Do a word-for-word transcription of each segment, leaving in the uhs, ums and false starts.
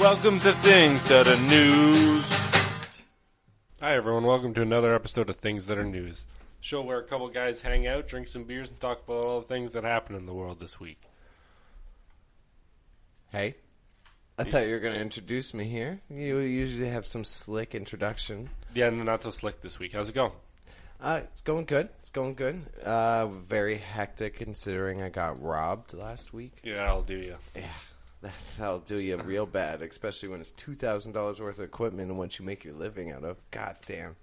Welcome to Things That Are News. Hi everyone, welcome to another episode of Things That Are News. Show where a couple guys hang out, drink some beers, and talk about all the things that happen in the world this week. Hey, I thought you were going to introduce me here. You usually have some slick introduction. Yeah, not so slick this week. How's it going? Uh, it's going good. It's going good. Uh, very hectic considering I got robbed last week. Yeah, I'll do you. Yeah, that, that'll do you real bad, especially when it's two thousand dollars worth of equipment and what you make your living out of. God damn.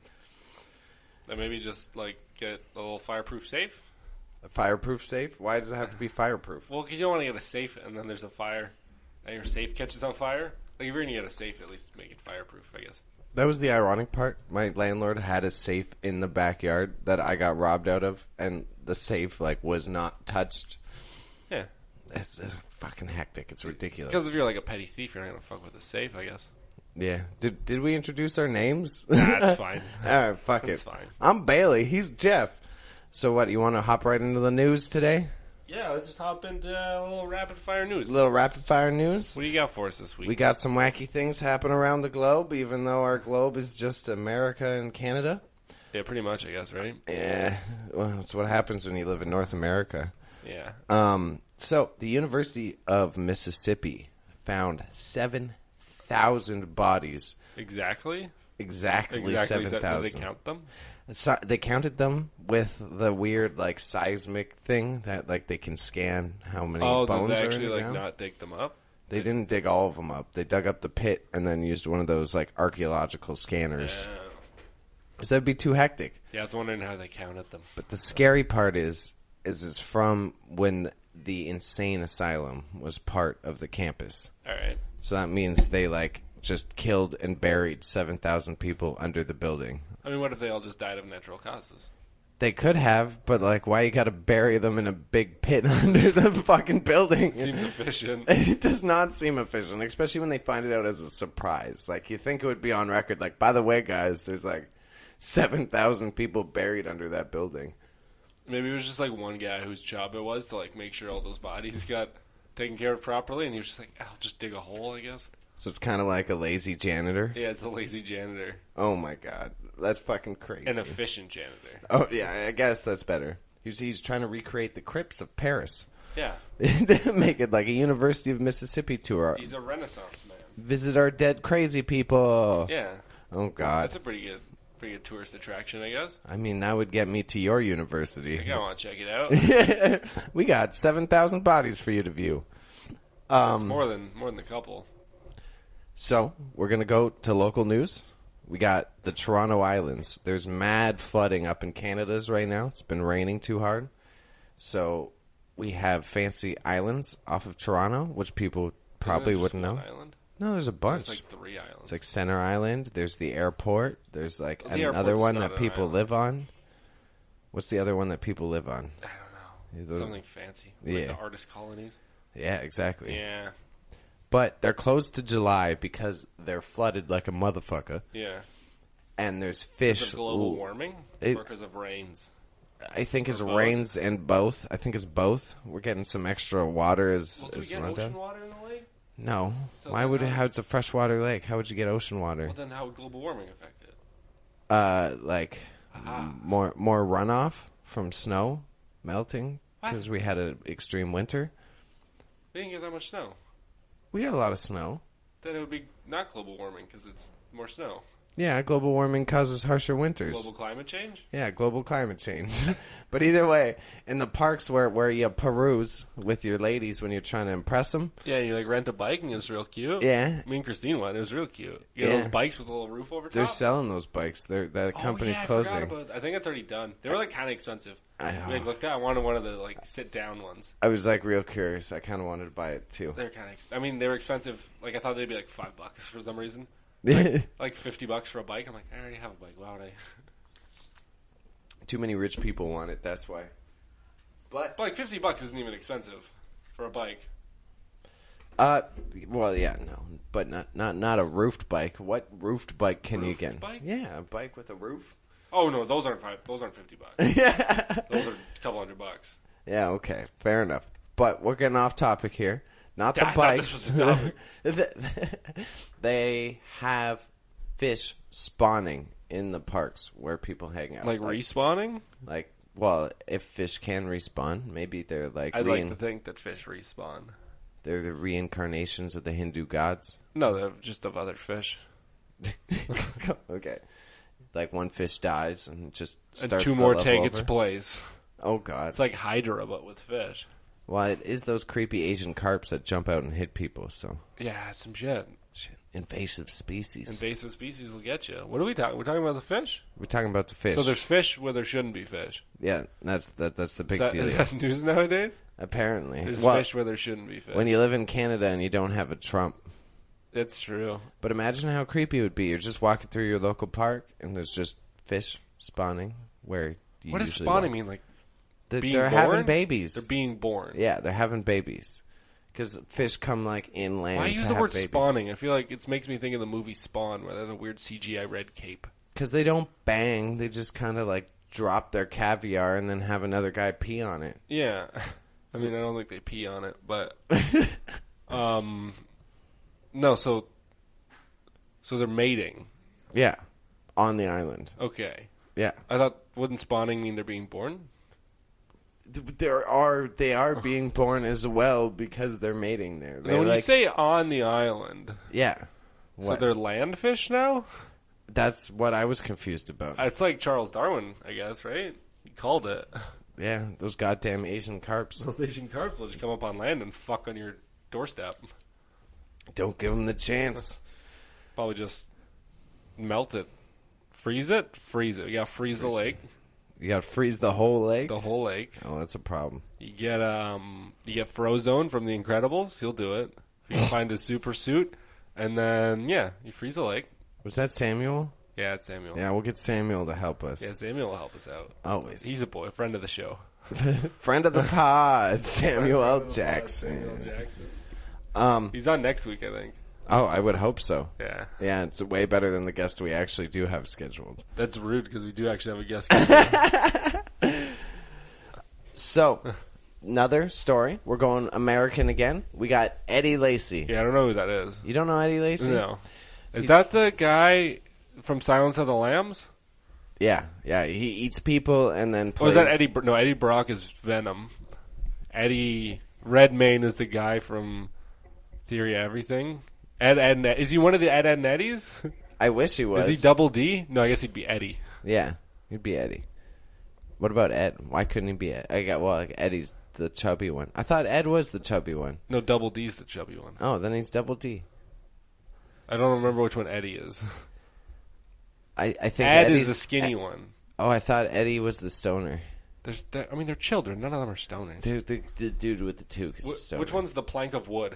And maybe just, like, get a little fireproof safe? A fireproof safe? Why does it have to be fireproof? Well, because you don't want to get a safe and then there's a fire and your safe catches on fire. Like, if you're going to get a safe, at least make it fireproof, I guess. That was the ironic part. My landlord had a safe in the backyard that I got robbed out of, and the safe, like, was not touched. Yeah. It's, it's fucking hectic. It's ridiculous. Because if you're like a petty thief, you're not going to fuck with a safe, I guess. Yeah. Did did we introduce our names? Nah, that's fine. All right, fuck That's it. fine. I'm Bailey. He's Jeff. So what, you want to hop right into the news today? Yeah, let's just hop into a little rapid fire news. A little rapid fire news? What do you got for us this week? We got some wacky things happen around the globe, even though our globe is just America and Canada. Yeah, pretty much, I guess, right? Yeah. Well, that's what happens when you live in North America. Yeah. Um. So, the University of Mississippi found seven thousand bodies. Exactly? Exactly, Exactly. seven thousand. Did they count them? So, they counted them with the weird, like, seismic thing that, like, they can scan how many Oh, bones did they are actually, in the like, ground. not dig them up? They didn't dig all of them up. They dug up the pit and then used one of those, like, archaeological scanners. Yeah. Because that'd be too hectic. Yeah, I was wondering how they counted them. But the scary part is, is it's from when the insane asylum was part of the campus. All right. So that means they, like, just killed and buried seven thousand people under the building. I mean, what if they all just died of natural causes? They could have, but, like, why you gotta bury them in a big pit under the fucking building? Seems efficient. It does not seem efficient, especially when they find it out as a surprise. Like, you think it would be on record, like, by the way, guys, there's, like, seven thousand people buried under that building. Maybe it was just, like, one guy whose job it was to, like, make sure all those bodies got taken care of properly, and he was just like, I'll just dig a hole, I guess. So it's kind of like a lazy janitor? Yeah, it's a lazy janitor. Oh, my God. That's fucking crazy. An efficient janitor. Oh, yeah, I guess that's better. He's, he's trying to recreate the crypts of Paris. Yeah. Make it like a University of Mississippi tour. He's a Renaissance man. Visit our dead crazy people. Yeah. Oh, God. That's a pretty good pretty good tourist attraction, I guess. I mean, that would get me to your university. I think I want to check it out. We got seven thousand bodies for you to view. Um, It's more than more than a couple. So, we're going to go to local news. We got the Toronto Islands. There's mad flooding up in Canada's right now. It's been raining too hard. So, we have fancy islands off of Toronto, which people probably Isn't there just wouldn't know. one island? No, there's a bunch. There's like three islands. It's like Center Island. There's the airport. There's like Well, the another airport's one not that an people island. live on. What's the other one that people live on? I don't know. The- Something fancy. Like Yeah. the artist colonies. Yeah, exactly. Yeah. But they're closed to July because they're flooded like a motherfucker. Yeah. And there's fish. Because of global Ooh. warming? It- or because of rains? I think it's Or both? rains and both. I think it's both. We're getting some extra water as, Well, do we as get run ocean down. water in the lake? No. So Why then would it, how- how it's a freshwater lake? How would you get ocean water? Well, then how would global warming affect it? Uh, like Aha. m- more more runoff from snow melting What? because we had an extreme winter. We didn't get that much snow. We got a lot of snow. Then it would be not global warming because it's more snow. Yeah, global warming causes harsher winters. Global climate change? Yeah, global climate change. But either way, in the parks where, where you peruse with your ladies when you're trying to impress them. Yeah, you like rent a bike and it's real cute. Yeah. Me and Christine went. It was real cute. You know Yeah. those bikes with a little roof over top? They're selling those bikes. They're, the Oh, company's yeah, I closing. forgot about- I think it's already done. They were like kind of expensive. I know. We like, looked at. I wanted one of the like sit down ones. I was like real curious. I kind of wanted to buy it too. They're kind of. Ex- I mean, they were expensive. Like I thought they'd be like five bucks for some reason. Too Like fifty bucks for a bike. I'm like, I already have a bike. Why would I? many rich people want it. That's why. But But like fifty bucks isn't even expensive for a bike. uh, well, yeah, no, but not not not a roofed bike. What roofed bike can you Roofed get? bike? Yeah, a bike with a roof. Oh no, those aren't five. Those aren't fifty bucks. Yeah. Those are a couple hundred bucks. Yeah. Okay. Fair enough. But we're getting off topic here. not the Yeah, I thought bikes. this was the topic. They have fish spawning in the parks where people hang out. Like respawning? Like, well, if fish can respawn, maybe they're like I'd rein- like to think that fish respawn. they're the reincarnations of the Hindu gods. No, they're just of other fish. Okay. Like one fish dies and just And starts two the more level take over. its place. Oh god. It's like Hydra, but with fish. Well, it is those creepy Asian carps that jump out and hit people, so Yeah, some shit. shit. Invasive species. Invasive species will get you. What are we talking? We're talking about the fish. We're talking about the fish. So there's fish where there shouldn't be fish. yeah, that's that that's the big Is that, deal. is that news nowadays? Apparently. There's Well, fish where there shouldn't be fish. when you live in Canada and you don't have a Trump. It's true. But imagine how creepy it would be. You're just walking through your local park and there's just fish spawning where you What does usually spawning walk. mean? Like Th- being They're born? having babies. They're being born. Yeah, they're having babies. Because fish come like inland. Why to use the have word babies. spawning? I feel like it makes me think of the movie Spawn, where they have a weird C G I red cape. Because they don't bang. They just kind of like drop their caviar and then have another guy pee on it. Yeah, I mean, I don't think they pee on it, but um, no. So, so they're mating. Yeah, on the island. Okay, Yeah, I thought wouldn't spawning mean they're being born? there are they are being born as well because they're mating there. They Now, when you like- say on the island, yeah, so what? they're land fish now. That's what I was confused about. It's like Charles Darwin, I guess, right? He called it. Yeah, those goddamn Asian carps. Those Asian carps will just come up on land and fuck on your doorstep. Don't give them the chance. Probably just melt it. Freeze it? Freeze it. You gotta freeze, the lake. You gotta freeze the whole lake. The whole lake. Oh, that's a problem. You get um you get Frozone from The Incredibles, he'll do it. If you can find his super suit. And then yeah, you freeze the lake. Was that Samuel? Yeah, it's Samuel. Yeah, we'll get Samuel to help us. Yeah, Samuel will help us out. Always. He's a boy, a friend of the show. Friend of the pod, Samuel L. Jackson. Samuel Jackson. Um, He's on next week, I think. oh, I would hope so. Yeah. Yeah, it's way better than the guest we actually do have scheduled. That's rude because we do actually have a guest. So, another story. We're going American again. We got Eddie Lacy. Yeah, I don't know who that is. You don't know Eddie Lacy? No. Is He's- that the guy from Silence of the Lambs? Yeah, yeah. He eats people and then Or plays. is that Eddie? Br- No, Eddie Brock is Venom. Eddie Redmayne is the guy from Theory of Everything. Ed, Ed, and Ed. Is he one of the Ed, Ed, and Eddies? I wish he was. Is he double D? No, I guess he'd be Eddie. Yeah, he'd be Eddie. What about Ed? Why couldn't he be Ed? I got well, like Eddie's the chubby one. I thought Ed was the chubby one. No, double D's the chubby one. Oh, then he's double D. I don't remember which one Eddie is. I, I think Ed Eddie's is the skinny one. Oh, I thought Eddie was the stoner. There's, there, I mean, they're children. None of them are stoners. The, the, the dude with the two. Cause Wh- he's stoner. which one's the plank of wood?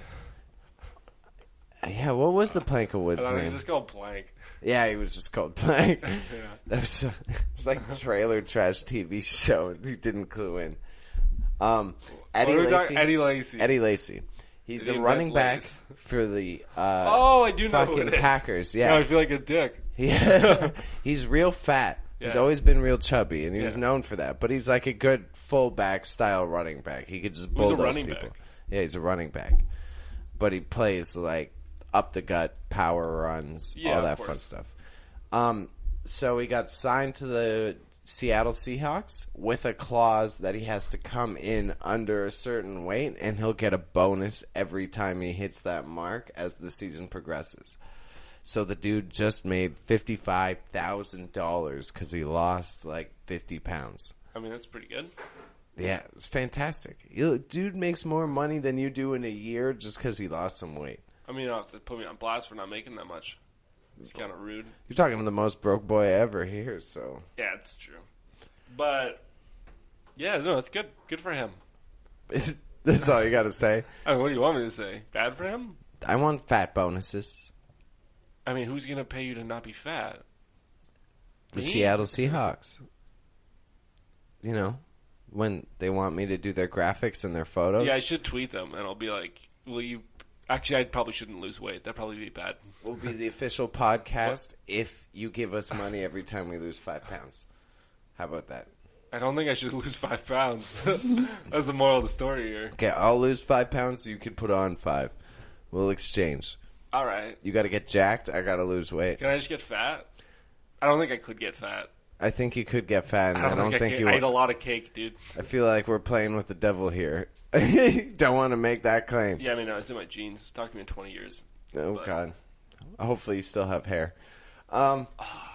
Yeah, what was the Plank of I Wood's thought it was name? just called plank. Yeah, he was just called Plank. Yeah. That was, it was like a trailer trash T V show. He didn't clue in. Um, Eddie What are we Lacy. talking- Eddie Lacy. Eddie Lacy. He's Is a he in running Red back Blaze? for the uh, Oh, I do know who fucking it is. Packers. No, Yeah, I feel like a dick. He- he's real fat. He's Yeah. always been real chubby, and he was Yeah. known for that. But he's like a good fullback style running back. He could just Who's a bulldoze running people. back? Yeah, he's a running back, but he plays like up the gut power runs, Yeah, all of that fun course. stuff. Um, so he got signed to the Seattle Seahawks with a clause that he has to come in under a certain weight, and he'll get a bonus every time he hits that mark as the season progresses. So the dude just made fifty-five thousand dollars because he lost like fifty pounds. I mean, that's pretty good. Yeah, it's fantastic. You- Dude makes more money than you do in a year just because he lost some weight. I mean, you don't have to put me on blast for not making that much. It's kind of rude. You're talking to the most broke boy ever here, so. Yeah, it's true. But, yeah, no, it's good. Good for him. That's all you got to say. I mean, what do you want me to say? Bad for him? I want fat bonuses. I mean, who's going to pay you to not be fat? The Me? Seattle Seahawks. You know, when they want me to do their graphics and their photos. Yeah, I should tweet them, and I'll be like, will you... Actually, I probably shouldn't lose weight. That'd probably be bad. We'll be the official podcast if you give us money every time we lose five pounds. How about that? I don't think I should lose five pounds. That's the moral of the story here. Okay, I'll lose five pounds. So you can put on five. We'll exchange. All right. You got to get jacked. I got to lose weight. Can I just get fat? I don't think I could get fat. I think you could get fat. And I don't, I don't think, think, I, you. I ate a lot of cake, dude. I feel like we're playing with the devil here. Don't want to make that claim. Yeah, I mean, no, it's in my genes. Talk to me in twenty years. Oh But- God. Hopefully you still have hair. Um,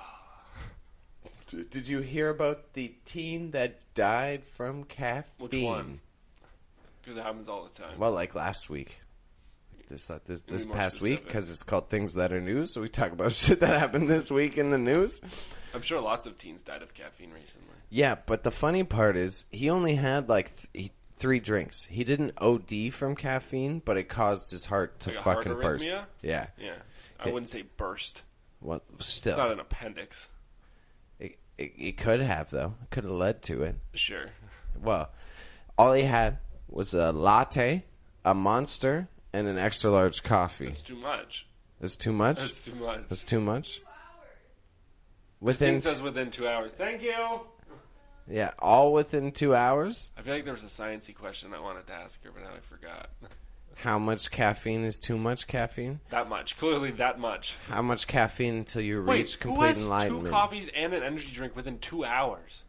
d- did you hear about the teen that died from caffeine? Which one? Because it happens all the time. Well, like last week. This this this, Give me this more past week, specifics. because it's called Things That Are News. So we talk about shit that happened this week in the news. I'm sure lots of teens died of caffeine recently. Yeah, but the funny part is he only had like th- three drinks. He didn't O D from caffeine, but it caused his heart to Like a heart fucking burst. arrhythmia? Yeah. Yeah. I It- wouldn't say burst. Well, It's still, not an appendix. it, it, it could have though. It could have led to it. Sure. Well, all he had was a latte, a Monster, and an extra large coffee. That's too much. That's too much. That's too much. That's too much. Teen Within, says within two hours. Thank you. yeah, all within two hours. I feel like there was a sciencey question I wanted to ask her, but now I forgot. How much caffeine is too much caffeine? That much. Clearly that much. How much caffeine until you Wait, reach who complete has enlightenment? two coffees and an energy drink within two hours?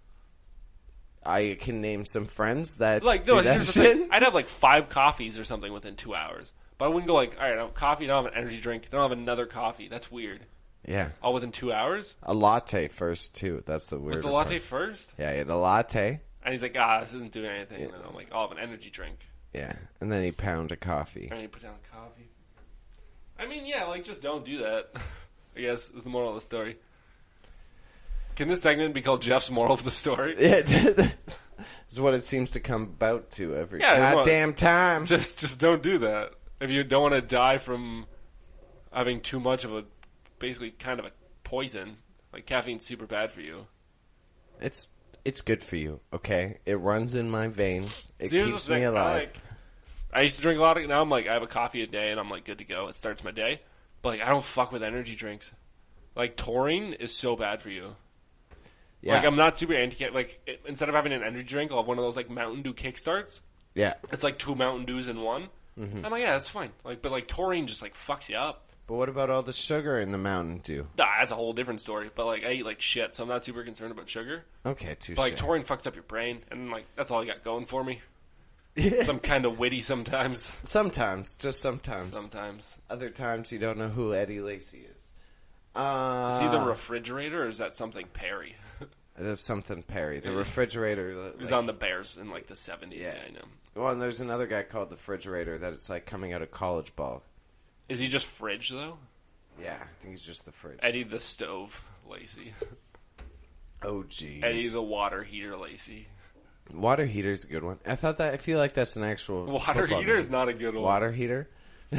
I can name some friends that Like, do no, that here's the shit. thing. I'd have like five coffees or something within two hours. But I wouldn't go like, all right, I have coffee, I don't have an energy drink, then I'll have another coffee. That's weird. Yeah, All within two hours? a latte first too. That's the weird. Was the latte first? Yeah, he had a latte. And he's like, ah, this isn't doing anything. And then I'm like, I'll have an energy drink. Yeah, and then he pounded a coffee. And he put down coffee. I mean, yeah, like, just don't do that. I guess is the moral of the story. Can this segment be called Jeff's moral of the story? Yeah, this is what it seems to come about to every Yeah, well, goddamn time. Just, just don't do that. If you don't want to die from having too much of a, basically kind of a poison, like caffeine's super bad for you. It's it's good for you, okay? It runs in my veins. It See, here's keeps the thing, me I, alive. like, I used to drink a lot of, now I'm like, I have a coffee a day and I'm like good to go. It starts my day. But like, I don't fuck with energy drinks. Like, taurine is so bad for you. Yeah, Like, I'm not super anti, like, it, instead of having an energy drink, I'll have one of those like Mountain Dew Kickstarts. yeah. It's like two Mountain Dews in one. Mm-hmm. I'm like, yeah, that's fine. Like, but like taurine just like fucks you up. But what about all the sugar in the Mountain Dew? Nah, that's a whole different story. But like, I eat like shit, so I'm not super concerned about sugar. Okay, too. But like, taurine fucks up your brain, and like, that's all I got going for me. I'm kind of witty sometimes. Sometimes, just sometimes. Sometimes. Other times you don't know who Eddie Lacy is. Uh, Is he the refrigerator, or is that something Perry? That's something Perry. The refrigerator. He Like, was on the Bears in like the seventies. Yeah. Yeah, I know. well, and there's another guy called the refrigerator that it's like coming out of college ball. Is he just fridge though? Yeah, I think he's just the fridge. Eddie the stove Lacey. Oh, jeez. Eddie the water heater Lacey. Water heater's a good one. I thought that. I feel like that's an actual Water football heater name. is not a good one. Water heater.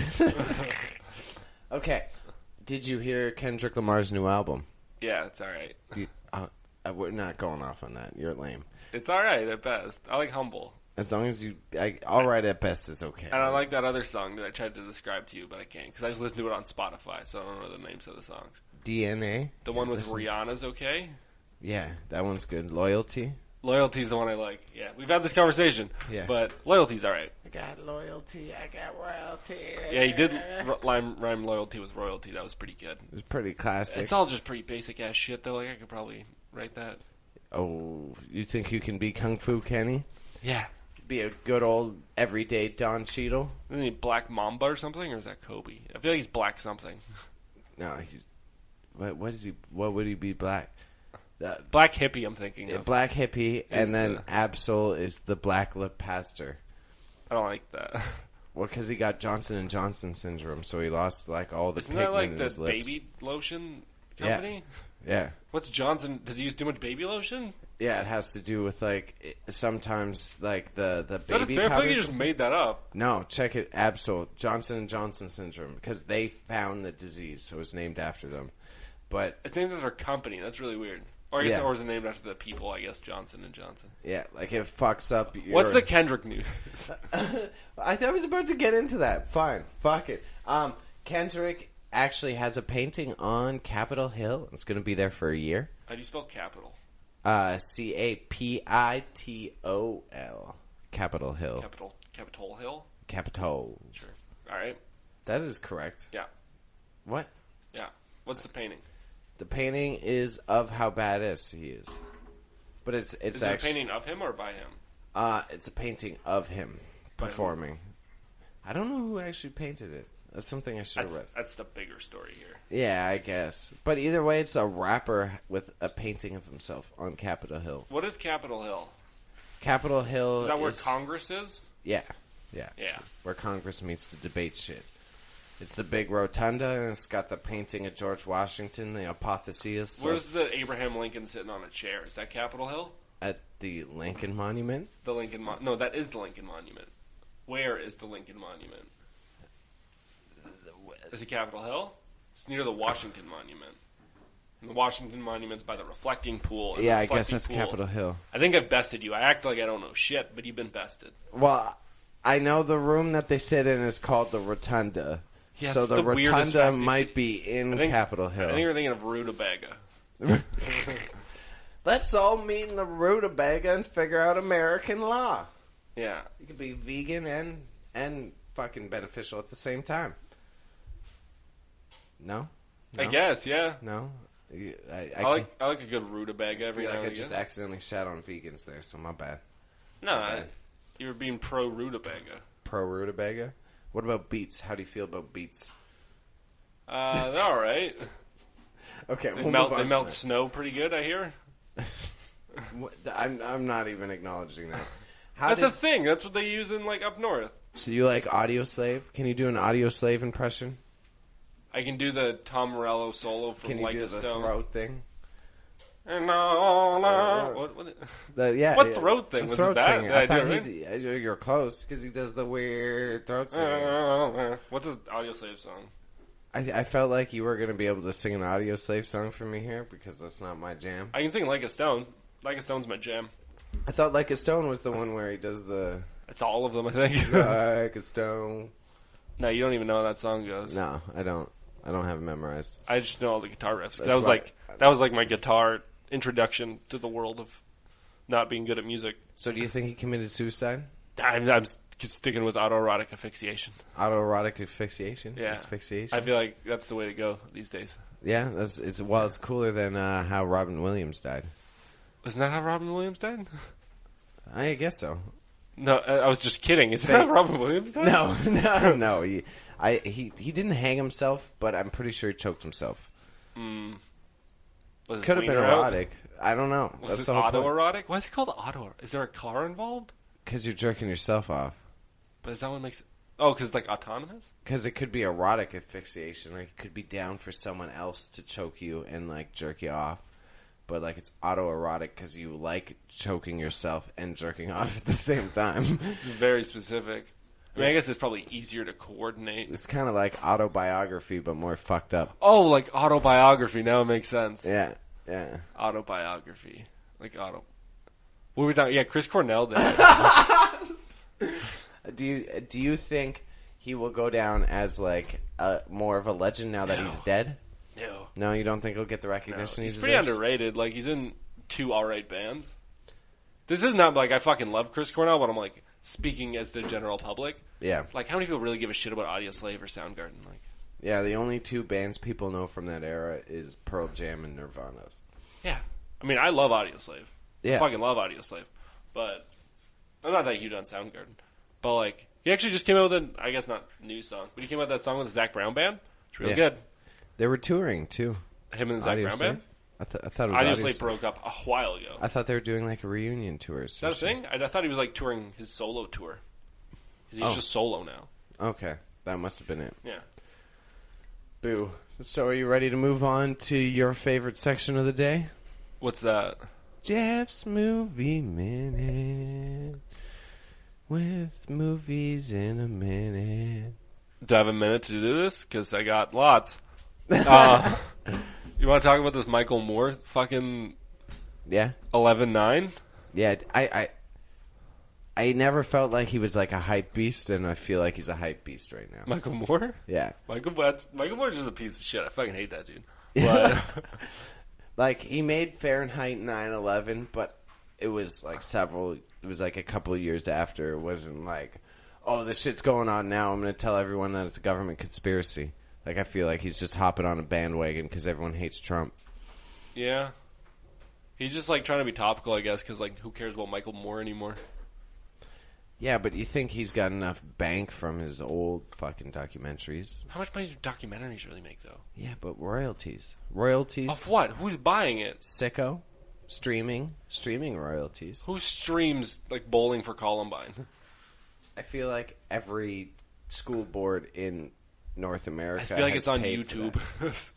Okay. Did you hear Kendrick Lamar's new album? Yeah, it's all right. You, uh, uh, we're not going off on that. You're lame. It's all right at best. I like Humble, As long as you, I, all right at best is okay. and I like that other song that I tried to describe to you, but I can't because I just listened to it on Spotify, so I don't know the names of the songs. D N A. The one with Listen- Rihanna's okay. Yeah, that one's good. Loyalty. Loyalty's the one I like. Yeah, we've had this conversation. Yeah. But Loyalty's all right. I got loyalty. I got royalty. Yeah, he did r- rhyme, rhyme loyalty with royalty. That was pretty good. It was pretty classic. It's all just pretty basic ass shit though. Like I could probably write that. Oh, you think you can be Kung Fu Kenny? Yeah. Be a good old everyday Don Cheadle? Isn't he Black Mamba or something, or is that Kobe? I feel like he's Black something. No, he's. What? What is he? What would he be? Black. Uh, Black hippie, I'm thinking of. black hippie, and then the- Absol is the black lip pastor. I don't like that. Well, because he got Johnson and Johnson syndrome, so he lost like all the Isn't pigment that like in the his lips. baby lotion Yeah. company? Yeah, What's Johnson? Does he use too much baby lotion? yeah. It has to do with like it, sometimes like the the Is that a baby thing? I feel like you powders. just made that up. No, check it. Absol Johnson and Johnson syndrome because they found the disease, so it's named after them. But It's named after their company. That's really weird. Or I guess Yeah. it was named after the people. I guess Johnson and Johnson. yeah, like it fucks up. Your... What's the Kendrick news? I thought I was about to get into that. Fine, fuck it. Um, Kendrick actually has a painting on Capitol Hill. It's going to be there for a year. How do you spell capital? Uh, C A P I T O L. Capitol Hill. Capitol Capitol Hill? Capitol. Sure. All right. That is correct. Yeah. What? Yeah. What's the painting? The painting is of how badass he is. But it's it's Is it actually a painting of him or by him? uh it's a painting of him By performing. I don't know who actually painted it. That's something I should have That's, read. that's the bigger story here. Yeah, I guess. But either way, it's a rapper with a painting of himself on Capitol Hill. What is Capitol Hill? Capitol Hill Is that where is, Congress is? Yeah, yeah, Yeah. where Congress meets to debate shit. It's the big rotunda, and it's got the painting of George Washington, the apotheosis Where's the Abraham Lincoln sitting on a chair? Is that Capitol Hill? at the Lincoln Monument. The Lincoln Mon- No, that is the Lincoln Monument. Where is the Lincoln Monument? Is it Capitol Hill? It's near the Washington Monument. And the Washington Monument's by the reflecting pool. and the Yeah, I guess reflecting that's pool- Capitol Hill. I think I've bested you. I act like I don't know shit, but you've been bested. Well, I know the room that they sit in is called the Rotunda. Yeah, so it's the, the weirdest Rotunda fact. might be in I think- Capitol Hill. I think you're thinking of rutabaga. Let's all meet in the rutabaga and figure out American law. Yeah. You could be vegan and and fucking beneficial at the same time. No? I No? guess, yeah. No? You- I, I, I like I like a good rutabaga I every feel now like I and just again. accidentally shat on vegans there, so my bad. No, my I, bad. you were being pro rutabaga. Pro rutabaga? What about beets? How do you feel about beets? Uh, they're all right. Okay, They we'll melt move they on melt from snow pretty good, I hear. that. What- I'm I'm not even acknowledging that. How That's did, a thing. That's what they use in like up north. so you like Audio Slave? Can you do an Audio Slave impression? I can do the Tom Morello solo from Can you Like do a the Stone. throat thing? And no, no. What, what, The, yeah, What yeah. throat thing? The Was throat it that? singing. Did I I do thought it he right? did- you're close because he does the weird throat singing. What's his Audio Slave song? I, I felt like you were going to be able to sing an Audio Slave song for me here because that's not my jam. I can sing Like a Stone. Like a Stone's my jam. I thought Like a Stone was the one where he does the It's all of them, I think. Like a Stone. No, you don't even know how that song goes. No, I don't. I don't have it memorized. I just know all the guitar riffs. That's That was why- like that was like my guitar introduction to the world of not being good at music. So do you think he committed suicide? I'm, I'm sticking with autoerotic asphyxiation. Autoerotic asphyxiation? Yeah, Asphyxiation? I feel like that's the way to go these days. Yeah, that's it's well, it's cooler than uh, how Robin Williams died. Isn't that how Robin Williams died? I guess so. No, I I was just kidding. Is that how Robin Williams died? No, no, no. He, I, he, he didn't hang himself, but I'm pretty sure he choked himself. Mm. Was his Could have been wiener out? erotic. I don't know. Was That's this the whole point. autoerotic? Why is it called auto? Is there a car involved? Because you're jerking yourself off. But is that what makes it? Oh, because it's like autonomous. Because it could be erotic asphyxiation, like it could be down for someone else to choke you and like jerk you off. But like it's autoerotic because you like choking yourself and jerking off at the same time. It's very specific. I mean, I guess it's probably easier to coordinate. It's kind of like autobiography, but more fucked up. Oh, like autobiography. Now it makes sense. Yeah, yeah. Autobiography, like auto. What were we talking? Yeah, Chris Cornell did. Do you do you think he will go down as like a, more of a legend now that No. he's dead? No, No, you don't think he'll get the no. recognition He's he pretty deserves? underrated. Like he's in two alright bands. This is not like I fucking love Chris Cornell, but I'm like speaking as the general public. Yeah, Like, how many people really give a shit about Audio Slave or Soundgarden? Like, yeah. The only two bands people know from that era is Pearl Jam and Nirvana. yeah. I mean, I love Audio Slave. I Yeah. fucking love Audio Slave. But I'm not that huge on Soundgarden. But like, he actually just came out with an, I guess not new song, but he came out with that song with the Zach Brown Band. It's real Yeah. good. They were touring too. Him and the Zach Audio Brown Slave? Band. I, th- I thought it was Audio Audio Slave Slave. broke up a while ago. I thought they were doing like a reunion tour. Is that a thing? I, I thought he was like touring his solo tour. 'Cause he's Oh. just solo now. Okay, that must have been it. Yeah. Boo. So, are you ready to move on to your favorite section of the day? What's that? Jeff's Movie Minute. With movies in a minute. Do I have a minute to do this? Because I got lots. Uh, you want to talk about this Michael Moore fucking Yeah? eleven nine? Yeah, I, I I never felt like he was like a hype beast, and I feel like he's a hype beast right now. Michael Moore? Yeah. Michael, that's, Michael Moore's just a piece of shit. I fucking hate that dude. But, Like, he made Fahrenheit nine eleven, but it was like several, it was like a couple of years after. It wasn't like, oh, this shit's going on now. I'm going to tell everyone that it's a government conspiracy. Like, I feel like he's just hopping on a bandwagon because everyone hates Trump. Yeah. He's just, like, trying to be topical, I guess, because, like, who cares about Michael Moore anymore? Yeah, but you think he's got enough bank from his old fucking documentaries? How much money do documentaries really make, though? Yeah, but royalties. Royalties. Of what? Who's buying it? Sicko. Streaming. Streaming royalties. Who streams, like, Bowling for Columbine? I feel like every school board in North America I feel like has it's on paid for YouTube. that.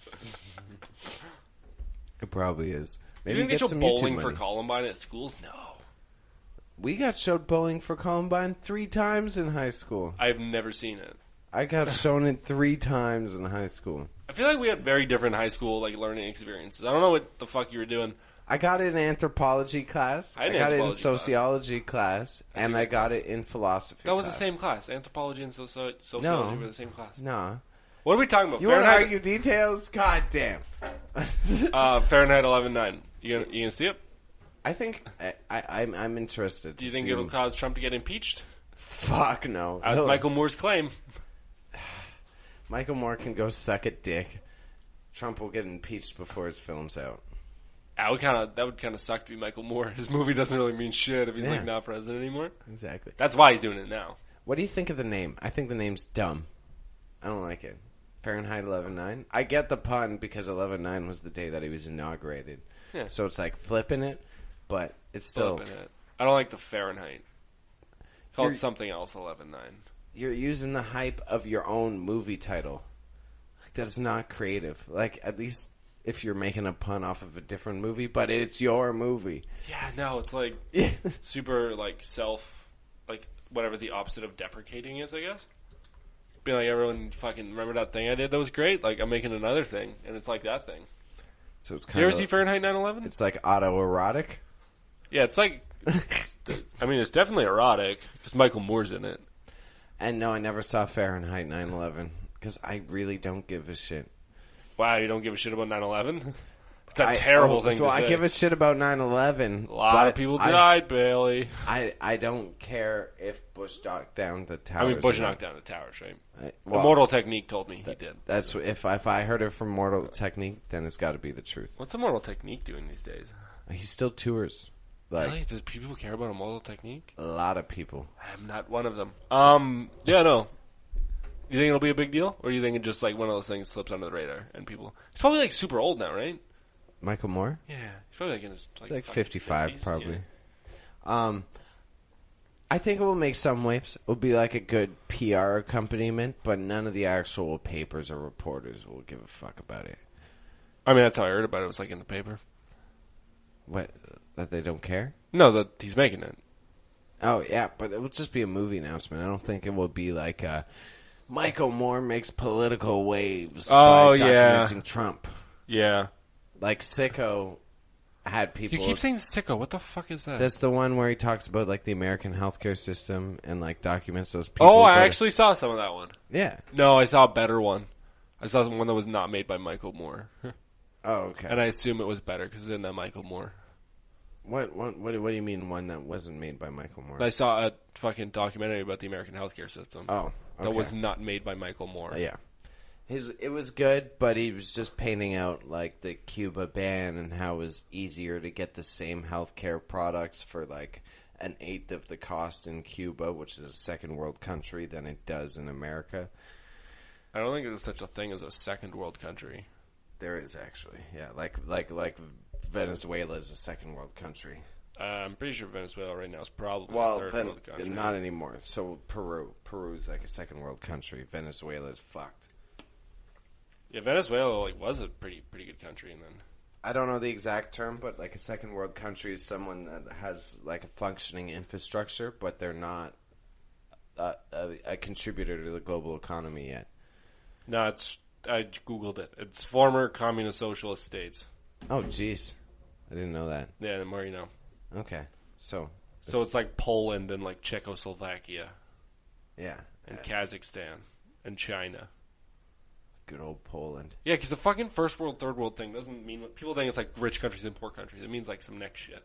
It probably is. Maybe you didn't get get some your Bowling YouTube for money. Columbine at schools? No. We got showed Bowling for Columbine three times in high school. I've never seen it. I got shown it three times in high school. I feel like we had very different high school like learning experiences. I don't know what the fuck you were doing. I got it in anthropology class. I I, had got it in anthropology class. sociology class, That's and a I good got class. it in philosophy. That was class. the same class. Anthropology and soci- sociology No. were the same class. Nah. What are we talking about? You want to Fahrenheit, argue details? God damn. uh, Fahrenheit eleven nine. You gonna, you gonna see it? I think I, I, I'm I'm interested. Do you to think see it'll cause Trump to get impeached? Fuck no. That's He'll- Michael Moore's claim. Michael Moore can go suck a dick. Trump will get impeached before his film's out. That would kind of that would kind of suck to be Michael Moore. His movie doesn't really mean shit if he's Yeah. like not president anymore. Exactly. That's why he's doing it now. What do you think of the name? I think the name's dumb. I don't like it. Fahrenheit eleven nine. I get the pun because eleven nine was the day that he was inaugurated. Yeah. So it's like flipping it, but it's still Flipping it. I don't like the Fahrenheit. Call You're- it something else. Eleven nine. you're using the hype of your own movie title. Like, that's not creative. Like, at least if you're making a pun off of a different movie, but it's your movie. Yeah, no, it's like super like self, like whatever the opposite of deprecating is, I guess. Being like, everyone fucking remember that thing I did that was great. Like, I'm making another thing, and it's like that thing. So it's You kind ever of see Fahrenheit nine eleven? it's like autoerotic. Yeah, it's like. I mean, it's definitely erotic because Michael Moore's in it. And no, I never saw Fahrenheit nine eleven because I really don't give a shit. Wow, you don't give a shit about nine eleven? It's a I- terrible oh, thing so to I say. give a shit about nine eleven. A lot of people died, Bailey. I, I don't care if Bush knocked down the towers. I mean, Bush or not. knocked down the towers, right? I- well, Immortal Technique told me he did. That's if if I heard it from Mortal Technique, then it's got to be the truth. What's Immortal Technique doing these days? He still tours, like Really? Does people care about Immortal Technique? a lot of people. I'm not one of them. Um, yeah, no. You think it'll be a big deal? Or do you think it's just like one of those things slips under the radar and people... He's probably like super old now, right? Michael Moore, Yeah. He's probably like in his like, He's like fucking fifty-five, fifties, probably. yeah. Um, I think it will make some waves. It will be like a good P R accompaniment, but none of the actual papers or reporters will give a fuck about it. I mean, that's how I heard about it. It was like in the paper. What? That they don't care? No, that he's making it. Oh yeah, but it will just be a movie announcement. I don't think it will be like uh, Michael Moore makes political waves Oh, by yeah. documenting Trump. Yeah. Like Sicko had You people. keep saying sicko. What the fuck is that? That's the one where he talks about like the American healthcare system and like documents those people. oh, I but- actually saw some of that one. yeah. No, I saw a better one. I saw one that was not made by Michael Moore. Oh okay. And I assume it was better because it's in that Michael Moore. What, what what do- what do you mean one that wasn't made by Michael Moore? I saw a fucking documentary about the American healthcare system. oh, That okay. was not made by Michael Moore. yeah. His it was good, but he was just painting out like the Cuba ban and how it was easier to get the same healthcare products for like an eighth of the cost in Cuba, which is a second world country, than it does in America. I don't think there's such a thing as a second world country. There is actually, yeah, like like like Venezuela is a second world country. Uh, I'm pretty sure Venezuela right now is probably Well, a third Ven- world country. not anymore. So Peru, Peru's like a second world country. Venezuela is fucked. Yeah, Venezuela like was a pretty pretty good country, and then I don't know the exact term, but like a second world country is someone that has like a functioning infrastructure, but they're not a, a, a contributor to the global economy yet. no, it's I googled it. It's former communist socialist states. Oh, jeez, I didn't know that. Yeah, the more you know. Okay, so So it's like Poland and like Czechoslovakia yeah, and Kazakhstan and China. Good old Poland. Yeah, because the fucking first world, third world thing doesn't mean... People think it's like rich countries and poor countries. It means like some next shit.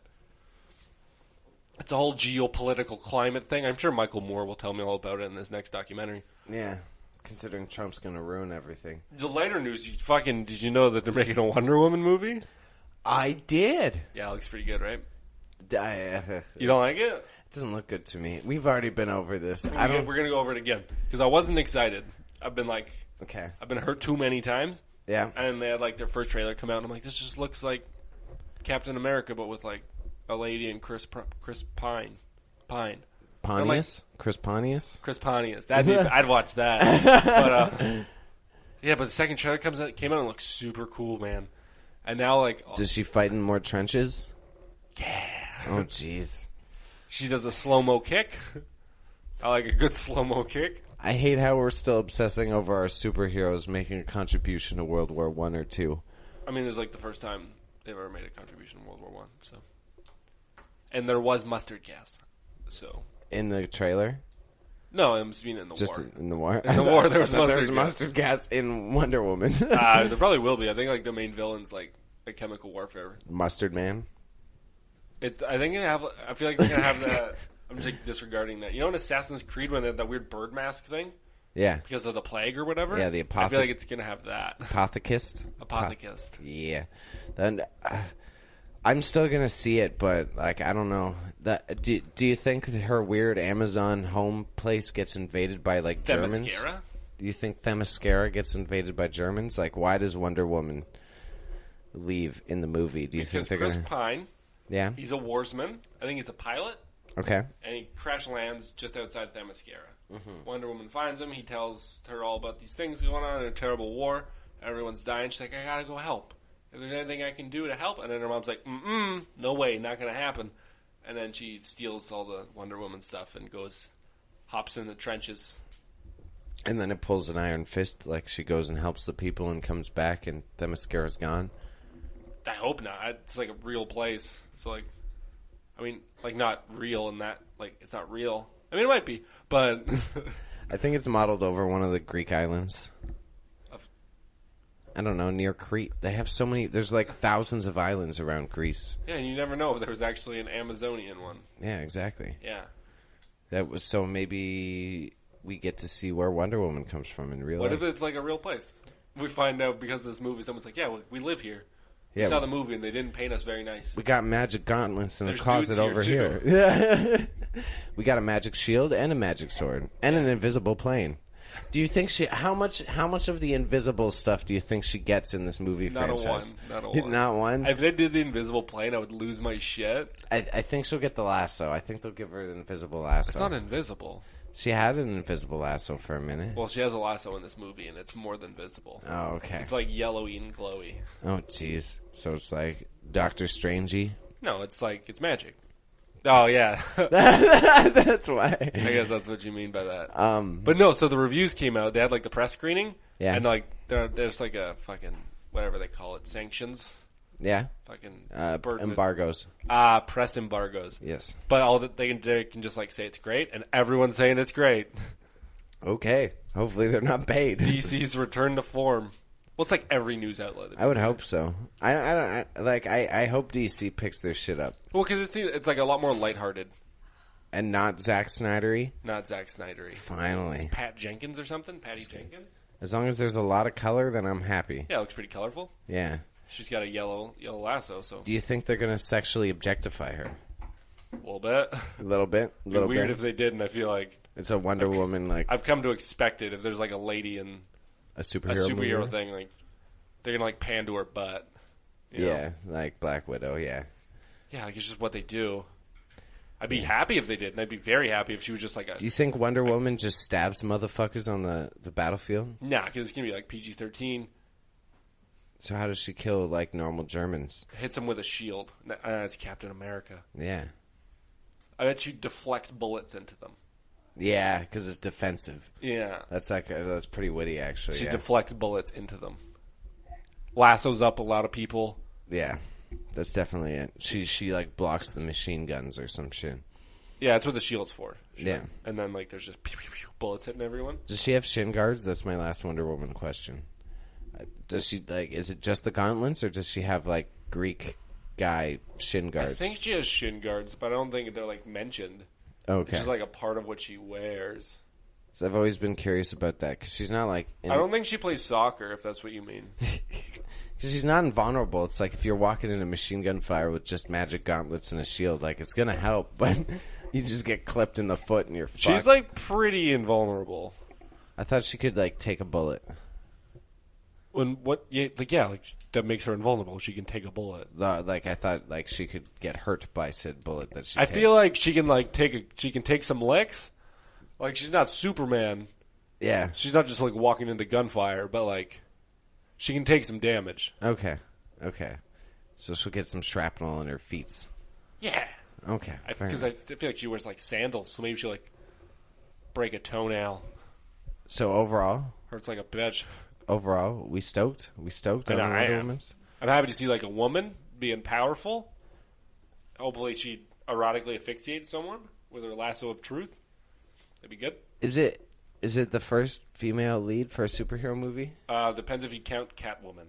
It's a whole geopolitical climate thing. I'm sure Michael Moore will tell me all about it in his next documentary. Yeah, considering Trump's going to ruin everything. The lighter news, you fucking... Did you know that they're making a Wonder Woman movie? I did. Yeah, it looks pretty good, right? I, You don't like it? It doesn't look good to me. We've already been over this. We're I don't... going to go over it again. Because I wasn't excited. I've been like... Okay. I've been hurt too many times. Yeah. And they had like their first trailer come out, and I'm like, this just looks like Captain America, but with like a lady and Chris Chris Pine, Pine, Pontius, like, Chris Pontius, Chris Pontius. That'd be, I'd watch that. But uh, yeah, but the second trailer comes out, came out and looks super cool, man. And now like, oh, does she fight in more trenches? Yeah. Oh jeez. She does a slow mo kick. I like a good slow mo kick. I hate how we're still obsessing over our superheroes making a contribution to World War One or two. I mean, it's like the first time they've ever made a contribution to World War One. So, and there was mustard gas. So in the trailer, no, I'm just mean in the just war. in the war. In the war, there was mustard there was gas. mustard gas in Wonder Woman. uh, there probably will be. I think like the main villain's like a chemical warfare. Mustard Man. It. I think they have. I feel like they're gonna have that. I'm just like, disregarding that. You know in Assassin's Creed when they had that weird bird mask thing? Yeah. Because of the plague or whatever? Yeah, the apothe- I feel like it's going to have that. Apothecist? Apothecist. Apoth- yeah. Then uh, I'm still going to see it, but like I don't know. That do do you think her weird Amazon home place gets invaded by like Germans? Themyscira? Do you think Themyscira gets invaded by Germans? Like why does Wonder Woman leave in the movie? Do you Because think they're Chris going to Pine, Yeah. he's a warsman. I think he's a pilot. Okay. And he crash lands just outside Themyscira. Mm-hmm. Wonder Woman finds him. He tells her all about these things going on in a terrible war. Everyone's dying. She's like, I gotta go help. If there's anything I can do to help. And then her mom's like, mm-mm, no way, not gonna happen. And then she steals all the Wonder Woman stuff and goes, hops in the trenches. And then it pulls an iron fist, like she goes and helps the people and comes back and Themyscira's gone. I hope not. It's like a real place. So like, I mean, like not real in that, like it's not real. I mean, it might be, but I think it's modeled over one of the Greek islands. Of, I don't know, near Crete. They have so many, there's like thousands of islands around Greece. yeah, and you never know if there was actually an Amazonian one. Yeah, exactly. Yeah. That was so maybe we get to see where Wonder Woman comes from in real What life. if it's like a real place? We find out because of this movie, someone's like, yeah, we, we live here. We Yeah, saw we- the movie and they didn't paint us very nice. We got magic gauntlets in the There's closet dudes over here, here. We got a magic shield and a magic sword and an invisible plane. Do you think she? How much? How much of the invisible stuff do you think she gets in this movie Not a franchise? one. Not a one. Not one. If they did the invisible plane, I would lose my shit. I, I think she'll get the lasso. I think they'll give her the invisible lasso. It's not invisible. She had an invisible lasso for a minute. Well, she has a lasso in this movie, and it's more than visible. Oh, okay. It's like yellowy and glowy. Oh, jeez. So it's like Doctor Strangey. No, it's like, it's magic. Oh, yeah. That's why. I guess that's what you mean by that. Um, But no, so the reviews came out. They had like the press screening. Yeah. And like, there, there's like a fucking, whatever they call it, sanctions. yeah. Fucking Uh, bird- embargoes. Ah, press embargoes. Yes. But all that they can they can just like say it's great, and everyone's saying it's great. Okay. Hopefully they're not paid. D C's return to form. Well, it's like every news outlet. I would hope so. I, I don't I, like. I, I hope D C picks their shit up Well, because it's it's like a lot more lighthearted, and not Zack Snydery. not Zack Snydery. Finally, Pat Jenkins or something? Patty Jenkins? as long as there's a lot of color, then I'm happy. Yeah, it looks pretty colorful. Yeah. She's got a yellow yellow lasso, so Do you think they're gonna sexually objectify her? a little bit. A little bit. A It'd be little weird bit. if they didn't. I feel like It's a Wonder Woman like I've come to expect it. If there's like a lady in a a superhero. superhero movie. thing, like they're gonna like pan to her butt. you know? Yeah, like Black Widow. Yeah. Yeah, like it's just what they do. I'd be happy if they did, and I'd be very happy if she was just like a Do you think Wonder Woman just stabs motherfuckers on the, the battlefield? nah, because it's gonna be like P G thirteen. So how does she kill like normal Germans? Hits him with a shield. Uh, it's Captain America. Yeah. I bet she deflects bullets into them. Yeah, because it's defensive. Yeah, That's like uh, that's pretty witty, actually. she yeah. deflects bullets into them. Lassos up a lot of people. yeah, that's definitely it. She she like blocks the machine guns or some shit. Yeah, that's what the shield's for. Sure. Yeah. And then like there's just pew, pew, pew, bullets hitting everyone. Does she have shin guards? That's my last Wonder Woman question. Does she like? Is it just the gauntlets, or does she have like Greek guy shin guards? I think she has shin guards, but I don't think they're like mentioned. Okay, it's just like a part of what she wears. So I've always been curious about that because she's not like. In... I don't think she plays soccer, if that's what you mean. Because she's not invulnerable. It's like if you're walking in a machine gun fire with just magic gauntlets and a shield, like it's gonna help, but you just get clipped in the foot and you're fucked. She's like pretty invulnerable. I thought she could like take a bullet. When what? Yeah, like yeah, like that makes her invulnerable. She can take a bullet. The, like I thought, like she could get hurt by said bullet that she. I takes. feel like she can like take a, she can take some licks. Like, she's not Superman. Yeah. She's not just, like, walking into gunfire, but, like, she can take some damage. Okay. Okay. So she'll get some shrapnel in her feet. Yeah. Okay. Because I, I feel like she wears, like, sandals, so maybe she'll, like, break a toenail. So overall? Hurts like a bitch. Overall, we stoked? We stoked on I know, Wonder I am. Woman's? I'm happy to see, like, a woman being powerful. Hopefully she erotically asphyxiates someone with her lasso of truth. That'd be good. Is it is it the first female lead for a superhero movie? Uh, depends if you count Catwoman.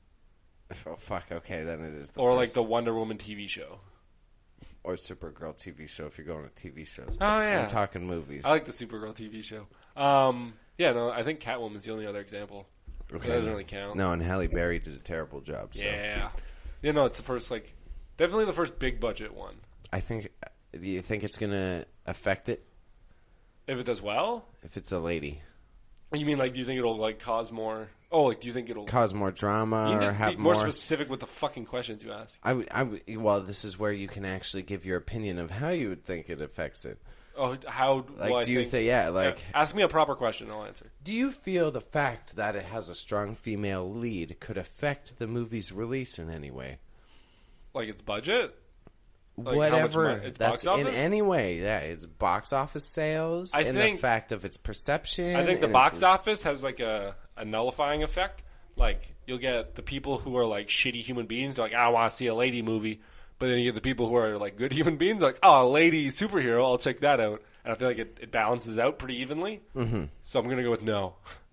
Oh, fuck. Okay, then it is the Or, first. like, the Wonder Woman T V show. Or Supergirl T V show if you're going to T V shows. Oh, yeah. I'm talking movies. I like the Supergirl T V show. Um, yeah, no, I think Catwoman's the only other example. Okay. That doesn't really count. No, and Halle Berry did a terrible job. So. Yeah. You know, it's the first, like, definitely the first big budget one. I think, do you think it's going to affect it? If it does well? If it's a lady. You mean, like, do you think it'll, like, cause more... Oh, like, do you think it'll... Cause more drama you need or to have be more... more... specific with the fucking questions you ask. I would, I would, well, this is where you can actually give your opinion of how you would think it affects it. Oh, how... Like, well, do you think, think... Yeah, like... Yeah, ask me a proper question and I'll answer. Do you feel the fact that it has a strong female lead could affect the movie's release in any way? Like, its budget? Like Whatever. Its That's box in office? any way. Yeah, it's box office sales I and think, the fact of its perception. I think the and box its, office has, like, a, a nullifying effect. Like, you'll get the people who are, like, shitty human beings. They're like, I want to see a lady movie. But then you get the people who are, like, good human beings. Like, oh, a lady superhero. I'll check that out. And I feel like it, it balances out pretty evenly. Mm-hmm. So I'm going to go with no.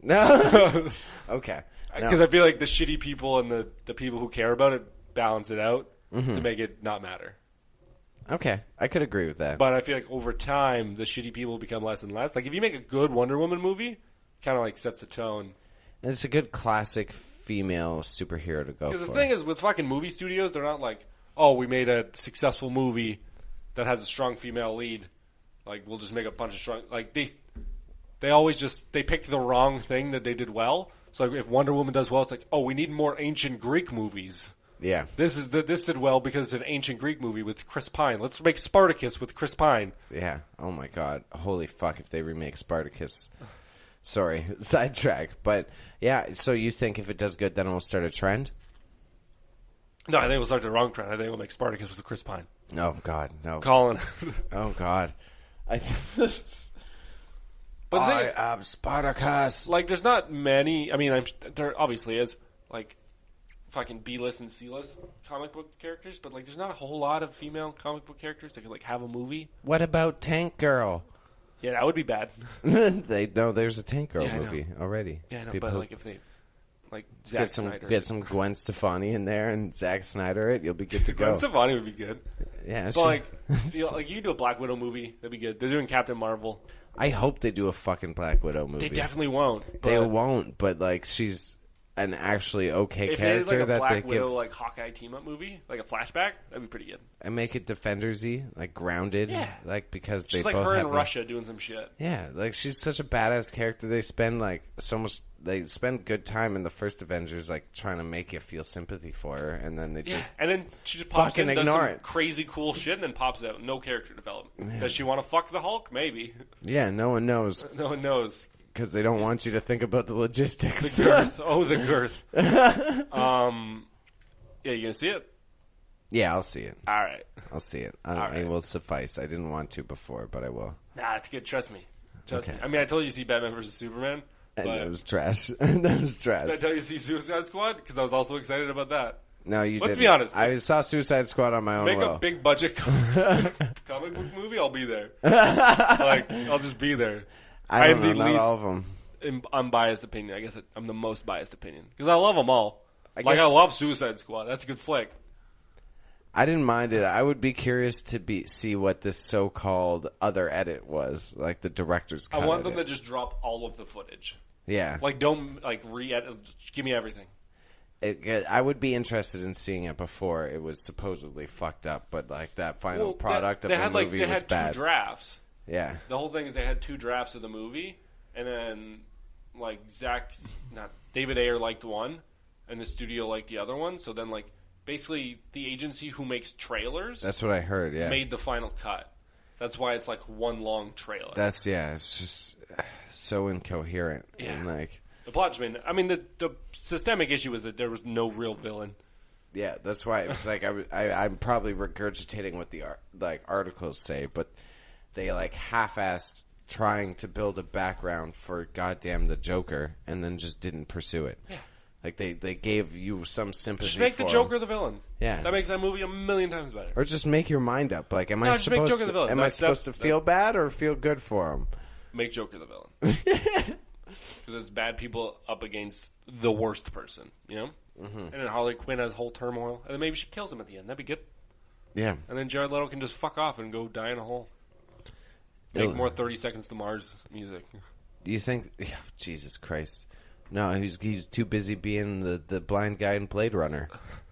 No? Okay. Because No. I feel like the shitty people and the, the people who care about it balance it out Mm-hmm. to make it not matter. Okay. I could agree with that. But I feel like over time, the shitty people become less and less. Like, if you make a good Wonder Woman movie, kind of, like, sets the tone. And it's a good classic female superhero to go for. Because the thing is, with fucking movie studios, they're not like, oh, we made a successful movie that has a strong female lead. Like, we'll just make a bunch of strong... Like, they they always just... They pick the wrong thing that they did well. So, like, if Wonder Woman does well, it's like, oh, we need more ancient Greek movies. Yeah. This is the, this did well because it's an ancient Greek movie with Chris Pine. Let's make Spartacus with Chris Pine. Yeah. Oh, my God. Holy fuck if they remake Spartacus. Sorry. Sidetrack. But, yeah, so you think if it does good, then it will start a trend? No, I think we'll start the wrong trend. I think we'll make Spartacus with Chris Pine. Oh, God. No. Colin. Oh, God. I... But the thing I is, am Spartacus. like, there's not many. I mean, I'm, there obviously is, like, fucking B-list and C-list comic book characters, but, like, there's not a whole lot of female comic book characters that could, like, have a movie. What about Tank Girl? Yeah, that would be bad. They know there's a Tank Girl Yeah, I know. movie already. Yeah, I know, People but, who- like, if they, like, Zack get some Snyder. get some Gwen Stefani in there and Zack Snyder it, you'll be good to Gwen go. Stefani would be good. Yeah, But, she- like, you know, like, you can do a Black Widow movie. That'd be good. They're doing Captain Marvel. I hope they do a fucking Black Widow movie. They definitely won't. But They won't, but like she's an actually okay if they did, character like, a that Black they Widow, give like, Hawkeye team-up movie, like a flashback, that'd be pretty good. and make it Defenders-y, like grounded. Yeah. Like because Just they like both her have in the- Russia doing some shit. Yeah, like she's such a badass character. They spend like so much. They spend good time in the first Avengers, like trying to make you feel sympathy for her, and then they Yeah, just and then she just pops fucking in, does ignore some it. crazy cool shit, and then pops out. No character development. Does she want to fuck the Hulk? Maybe. yeah, no one knows No one knows. because they don't want you to think about the logistics. The girth. Oh, the girth. um, yeah, you gonna see it? Yeah, I'll see it. All right. I'll see it. I, All right. It will suffice. I didn't want to before, but I will. Nah, it's good. Trust me. Trust Okay. me. I mean, I told you to see Batman versus Superman. And But that was trash. that was trash. did I tell you to see Suicide Squad? Because I was also excited about that. No, you Let's didn't. be honest. I saw Suicide Squad on my own Make will. a big budget comic comic book movie. I'll be there. Like, I'll just be there. I don't am know, the not least- all of them. in, unbiased opinion. I guess it, I'm the most biased opinion because I love them all. I like guess- I love Suicide Squad. That's a good flick. I didn't mind it. I would be curious to be see what this so-called other edit was, like the director's cut. I want them edit. to just drop all of the footage. Yeah. Like don't like re-edit. Just give me everything. It, I would be interested in seeing it before it was supposedly fucked up, but like that final Well, product they, of they the had like movie they was had bad. two drafts. Yeah. The whole thing is they had two drafts of the movie, and then like Zach, not David Ayer liked one, and the studio liked the other one. So then like basically the agency who makes trailers That's what I heard, yeah. made the final cut. That's why it's like one long trailer. That's yeah, it's just uh, so incoherent. Yeah. And like the plot just made. I mean, the the systemic issue was that there was no real villain. yeah, that's why it was like I, w- I I'm probably regurgitating what the ar- like articles say, but they like half-assed trying to build a background for goddamn the Joker and then just didn't pursue it. Yeah. Like they, they gave you some sympathy. Just make for the him. Joker the villain. Yeah. That makes that movie a million times better. Or just make your mind up. Like, am No, I just make supposed Joker to, the villain. am That's- I supposed that's- to feel bad or feel good for him? Make Joker the villain. Because it's bad people up against the worst person, you know? Mm-hmm. And then Harley Quinn has whole turmoil. And then maybe she kills him at the end. That'd be good. Yeah. And then Jared Leto can just fuck off and go die in a hole. Make Ew. more thirty Seconds to Mars music. Do you think? Yeah, Jesus Christ! No, he's he's too busy being the, the blind guy in Blade Runner.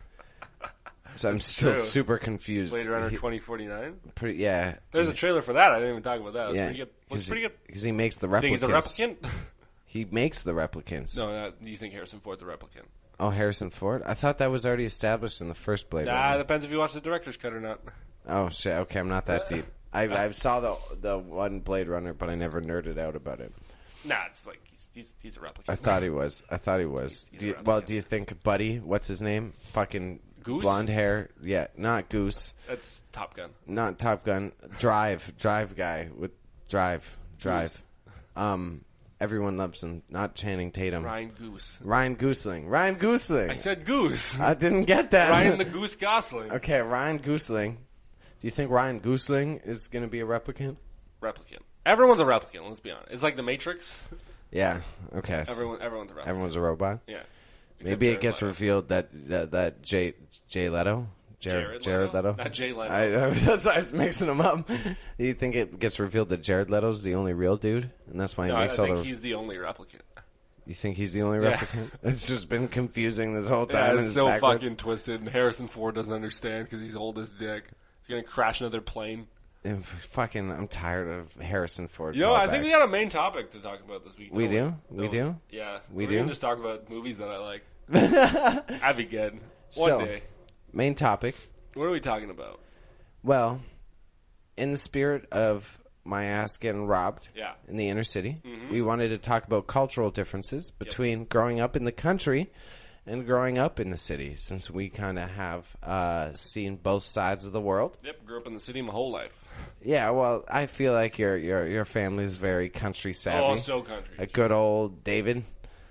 So I'm still true. super confused. Blade Runner He- twenty forty-nine. pretty, yeah, There's a trailer for that. I didn't even talk about that. It was yeah. pretty good. It was pretty good. Because he makes the You think he's a replicants. replicant? He makes the replicants. no, uh, you think Harrison Ford's a replicant? Oh, Harrison Ford. I thought that was already established in the first Blade Nah, it Runner. depends if you watch the director's cut or not. Oh shit. Okay, I'm not that deep. I I saw the the one Blade Runner, but I never nerded out about it. Nah, it's like he's he's, he's a replicant. I thought he was. I thought he was. he's do you, a well, replicant. do you think Buddy? What's his name? Fucking Goose? blonde hair. Yeah, not Goose. That's Top Gun. Not Top Gun. Drive. Drive guy with Drive. Drive. Goose. Um, everyone loves him. Not Channing Tatum. Ryan Goose. Ryan Goosling. Ryan Goosling. I said Goose. I didn't get that. Ryan the Goose Gosling. Okay, Ryan Goosling. Do you think Ryan Goosling is going to be a replicant? Replicant. Everyone's a replicant. Let's be honest. It's like the Matrix. Yeah. Okay. Everyone, everyone's a replicant. Everyone's a robot. Yeah. Except Maybe it Jared gets Leto. revealed that that, that Jay Jay Leto, Jared, Jared Jared Leto? Leto, Not Jay Leto. I, I, that's why I was mixing them up. Do you think it gets revealed that Jared Leto's the only real dude, and that's why he No, I makes all think the? he's the only replicant. You think he's the only Yeah. replicant? It's just been confusing this whole time. Yeah, and it's it's so backwards. fucking twisted, and Harrison Ford doesn't understand because he's old as dick. He's gonna crash another plane. Yeah, fucking, I'm tired of Harrison Ford. Yo, I think we callbacks. got a main topic to talk about this week. We don't do? We Don't do? Yeah, We We're do? gonna just talk about movies that I like. That'd be good. One So- day. main topic. What are we talking about? Well, in the spirit of my ass getting robbed Yeah. in the inner city, Mm-hmm. we wanted to talk about cultural differences between growing up in the country and growing up in the city, since we kind of have uh, seen both sides of the world. Yep, grew up in the city my whole life. Yeah, well, I feel like your your your family is very country savvy. Oh, so country. A good old David.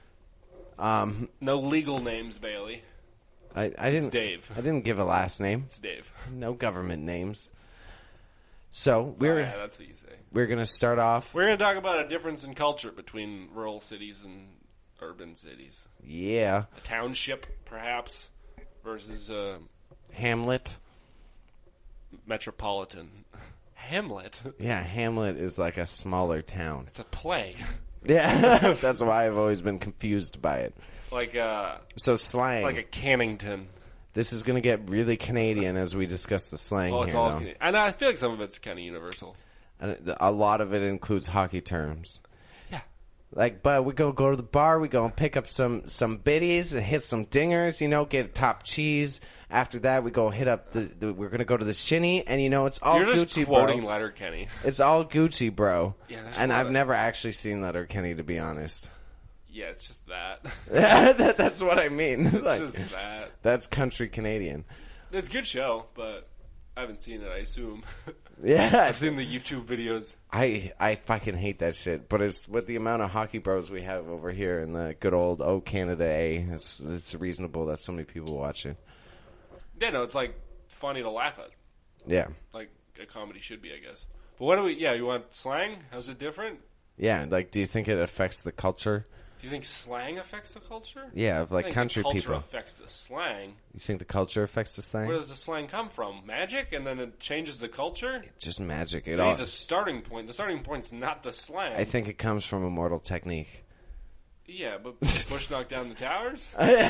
Um, No legal names, Bailey. I, I didn't. Dave. I didn't give a last name. It's Dave. No government names. So we're Oh, yeah, that's what you say. we're gonna start off. We're going to talk about a difference in culture between rural cities and urban cities. Yeah, A township, perhaps, versus a Hamlet. metropolitan. Hamlet? Yeah, Hamlet is like a smaller town. It's a play. Yeah, that's why I've always been confused by it. Like a, So slang. like a Cannington. This is going to get really Canadian as we discuss the slang Well, it's here. all though. Canadian. And I feel like some of it's kind of universal. And a lot of it includes hockey terms. Yeah. Like, but we go go to the bar, we go and pick up some some biddies and hit some dingers, you know, get a top cheese. After that, we go hit up the. the we're gonna go to the shinny, and you know, it's all You're just Gucci, quoting bro. Letterkenny. It's all Gucci, bro. Yeah, there's and a lot I've of- never actually seen Letterkenny, to be honest. Yeah, it's just that. that, that's what I mean. It's Like, just that. that's country Canadian. It's a good show, but I haven't seen it, I assume. Yeah, I've seen the YouTube videos. I I fucking hate that shit. But it's with the amount of hockey bros we have over here in the good old O Canada A. It's it's reasonable that so many people watch it. Yeah, no, it's like funny to laugh at. Yeah. Like a comedy should be, I guess. But what do we, yeah, you want slang? How's it different? Yeah, like, do you think it affects the culture? Do you think slang affects the culture? Yeah, of like I think country the culture people. affects the slang. You think the culture affects the slang? Where does the slang come from? Magic, and then it changes the culture? Just magic. It I all. think the starting point. The starting point's not the slang. I think it comes from Immortal Technique. Yeah, but Bush knocked down the towers?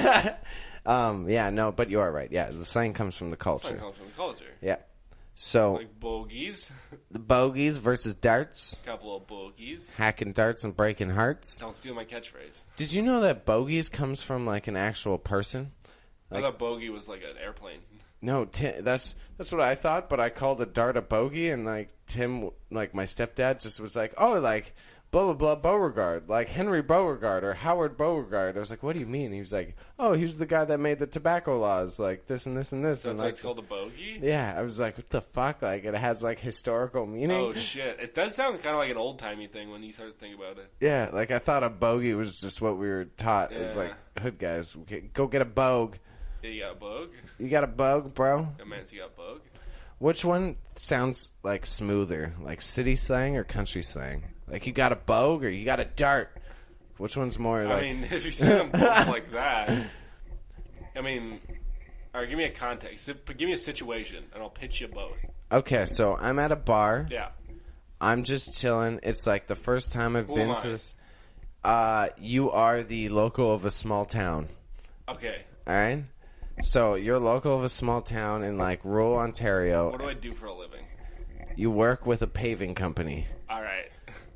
um, yeah, no, but you are right. Yeah, the slang comes from the culture. Slang comes from the culture. Yeah. So, Like bogeys. the bogeys versus darts. Couple of bogeys. Hacking darts and breaking hearts. Don't steal my catchphrase. Did you know that bogeys comes from like an actual person? I thought bogey was like an airplane. No, Tim, that's that's what I thought, but I called a dart a bogey, and like Tim, like my stepdad, just was like, oh, like blah blah blah Beauregard, like Henry Beauregard or Howard Beauregard. I was like, what do you mean? He was like, oh, he was the guy that made the tobacco laws, like this and this and this. So and it's like, like called a bogey? yeah, I was like, what the fuck? Like it has like historical meaning. Oh shit! It does sound kind of like an old timey thing when you start to think about it. Yeah, like I thought a bogey was just what we were taught as Yeah. like hood guys. Okay, go get a bogue. Yeah, you got a bogue. You got a bogue, bro? A man's you got bogue. Which one sounds like smoother, like city slang or country slang? Like you got a bogue or you got a dart? Which one's more like? I mean, if you say them both like that, I mean, all right, give me a context. Give me a situation, and I'll pitch you both. Okay, so I'm at a bar. Yeah. I'm just chilling. It's like the first time I've Who been am to I? this. Uh, you are the local of a small town. Okay. All right. So you're local of a small town in like rural Ontario. What do I do for a living? You work with a paving company. All right.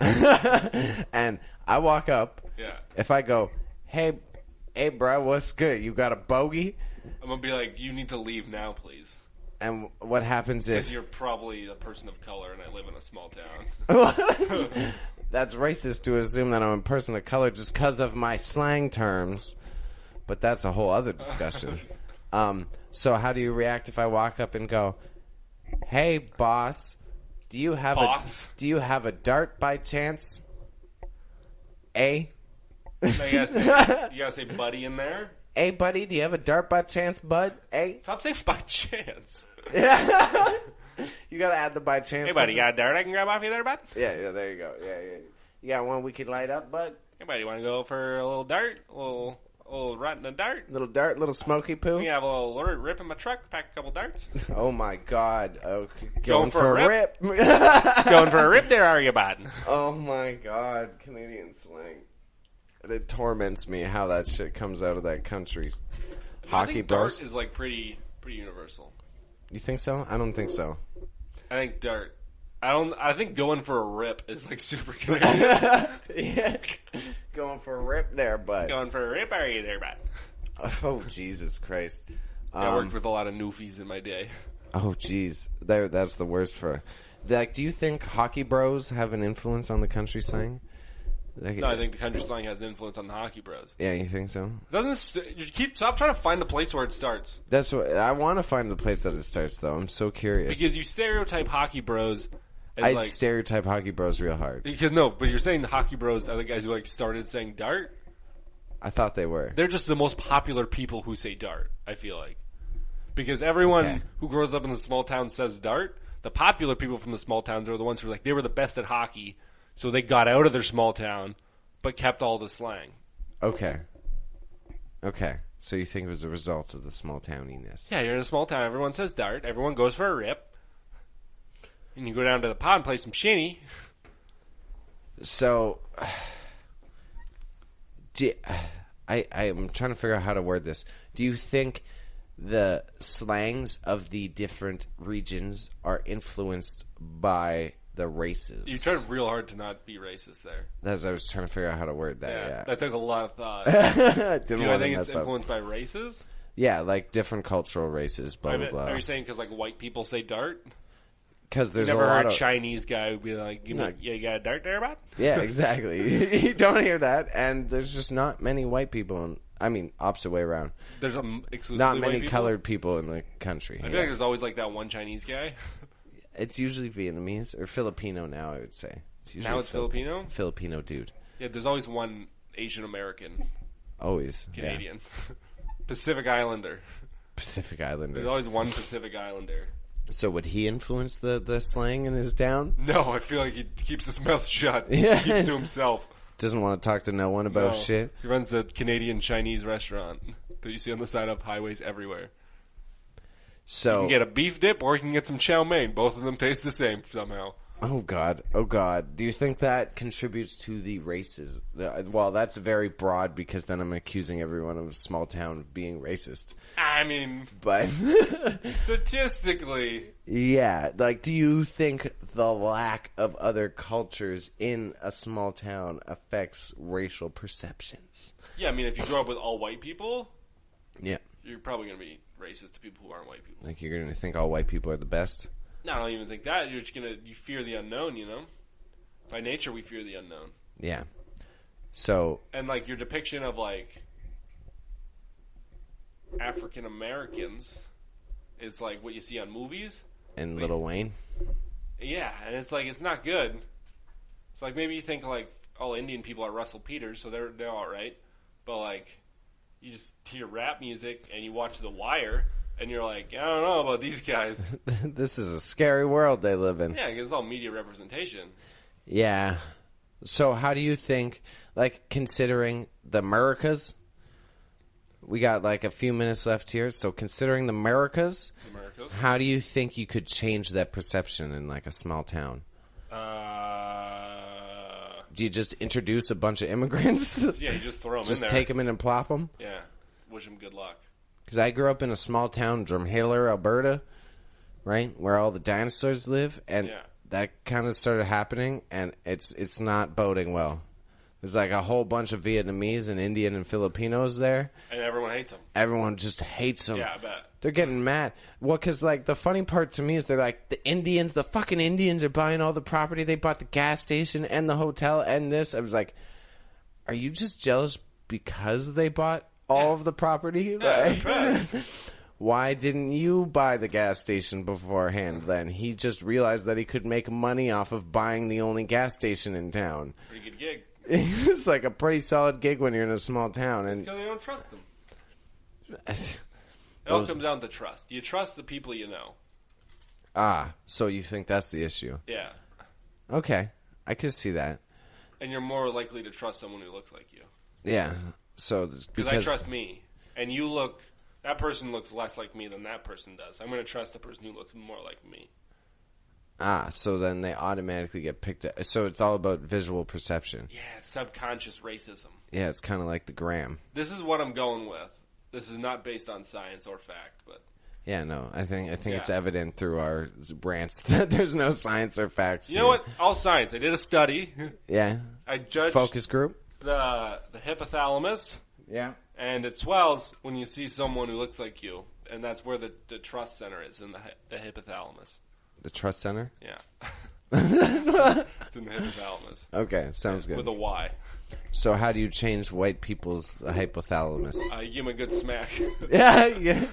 And I walk up. Yeah. If I go, hey, hey, bro, what's good? You got a bogey? I'm gonna be like, you need to leave now, please, And what happens because if you're probably a person of color, and I live in a small town. that's racist to assume that I'm a person of color just because of my slang terms? But that's a whole other discussion. um, so how do you react if I walk up and go, hey, boss, do you have Boss? a do you have a dart by chance? A? Now you gotta say, you gotta say, buddy, in there. Hey, buddy, do you have a dart by chance, bud? Hey? Stop saying by chance. You gotta add the by chance. Hey, buddy, you got a dart I can grab off you there, bud? Yeah, yeah, there you go. Yeah, yeah. You got one we can light up, bud? Hey, buddy, you want to go for a little dart? A little, a little rut in the dart? Little dart, little smoky poo? We can have a little r- rip in my truck, pack a couple darts. Oh my god. Oh, going, Going for, for a a rip. Going for a rip there, are you, bud? Oh my god, Canadian slang. It torments me how that shit comes out of that country. I Hockey think bros. dart is like pretty, pretty universal. You think so? I don't think so. I think dart. I don't. I think going for a rip is like super Canadian. Yeah. Going for a rip there, bud. Going for a rip, are you there, bud? Oh, Jesus Christ. I Um, worked with a lot of newfies in my day. Oh, jeez. There, that's the worst for... Like, do you think hockey bros have an influence on the country slang? Like, No, I think the country slang has an influence on the hockey bros. Yeah, you think so? Doesn't st- you keep stop trying to find the place where it starts That's what... I want to find the place that it starts, though. I'm so curious. because you stereotype hockey bros as I like stereotype hockey bros real hard. because no, but you're saying the hockey bros are the guys who like started saying dart. I thought they were. They're just the most popular people who say dart. I feel like because everyone Okay. who grows up in the small town says dart. The popular people from the small towns are the ones who are like they were the best at hockey, so they got out of their small town, but kept all the slang. Okay. Okay. So you think it was a result of the small towniness? Yeah, you're in a small town. Everyone says dart. Everyone goes for a rip. And you go down to the pod and play some shinny. So, do you- I I'm trying to figure out how to word this. Do you think the slangs of the different regions are influenced by the races? You tried real hard to not be racist there. That's I was trying to figure out how to word that. Yeah, Yeah. that took a lot of thought. Didn't Do I want to think it's mess up. influenced by races? Yeah, like different cultural races, blah I blah mean, blah. are you saying because like white people say dart? Because You there's never a lot heard a of Chinese guy who'd be like, "You, No. know, yeah, you got a dart there, bud?" yeah, exactly. You don't hear that, and there's just not many white people. In, I mean, opposite way around. There's um, exclusively Not white many people? colored people in the country. I feel Yeah. like there's always like that one Chinese guy. It's usually Vietnamese or Filipino now. I would say it's usually Now it's Fili- Filipino. Filipino dude. Yeah, there's always one Asian American Always yeah. Canadian, Pacific Islander. Pacific Islander. There's always one Pacific Islander. So would he influence the, the slang in his town? No, I feel like he keeps his mouth shut. Yeah. He keeps to himself. Doesn't want to talk to no one about No. shit. He runs the Canadian Chinese restaurant that you see on the side of highways everywhere. So You can get a beef dip or you can get some chow mein. Both of them taste the same somehow. Oh God, oh God. Do you think that contributes to the races? Uh, Well, that's very broad because then I'm accusing everyone of a small town of being racist. I mean, But statistically, yeah, like, do you think the lack of other cultures in a small town affects racial perceptions? yeah, I mean, if you grow up with all white people, Yeah, you're probably going to be racist to people who aren't white people. like you're gonna think all white people are the best. No, I don't even think that. You're just gonna you fear the unknown, you know. By nature, we fear the unknown, Yeah. So and like your depiction of like African Americans is like what you see on movies. and Lil Wayne. Yeah, and it's like it's not good. It's like maybe you think like all Indian people are Russell Peters, so they're they're all right, but like you just hear rap music and you watch The Wire. And you're like, I don't know about these guys. This is a scary world they live in. Yeah, because it's all media representation. Yeah. So how do you think, like, considering the Americas, we got like a few minutes left here, so considering the Americas, Americas. how do you think you could change that perception in like a small town? Uh, Do you just introduce a bunch of immigrants? yeah, you just throw them Just in there. take them in and plop them? Yeah, wish them good luck. Because I grew up in a small town, Drumheller, Alberta, right, where all the dinosaurs live, and Yeah. that kind of started happening, and it's it's not boding well. There's like a whole bunch of Vietnamese and Indian and Filipinos there. And everyone hates them. Everyone just hates them. Yeah, I bet. They're getting mad. Well, because, like, the funny part to me is they're like, the Indians, the fucking Indians are buying all the property. They bought the gas station and the hotel and this. I was like, are you just jealous because they bought all of the property? Yeah, Like, impressed. why didn't you buy the gas station beforehand then? He just realized that he could make money off of buying the only gas station in town. Pretty good gig. It's like a pretty solid gig when you're in a small town. It's And because they don't trust them. It all comes down to trust. You trust the people you know. ah, so you think that's the issue? Yeah. Okay, I could see that. And you're more likely to trust someone who looks like you. Yeah. So this- Because I trust me. And you look... That person looks less like me than that person does. I'm going to trust the person who looks more like me. ah, so then they automatically get picked up. So it's all about visual perception. Yeah, it's subconscious racism. Yeah, it's kind of like the gram. This is what I'm going with. This is not based on science or fact, but... Yeah, no, I think I think Yeah. it's evident through our rants that there's no science or facts. You know what? All science. I did a study. Yeah. I judged Focus group. the the hypothalamus, Yeah. and it swells when you see someone who looks like you, and that's where the, the trust center is, in the hy- the hypothalamus. The trust center. Yeah. It's in the hypothalamus. Okay, sounds good. With a Y. So how do you change white people's hypothalamus? Uh, you give him a good smack. Yeah, yeah.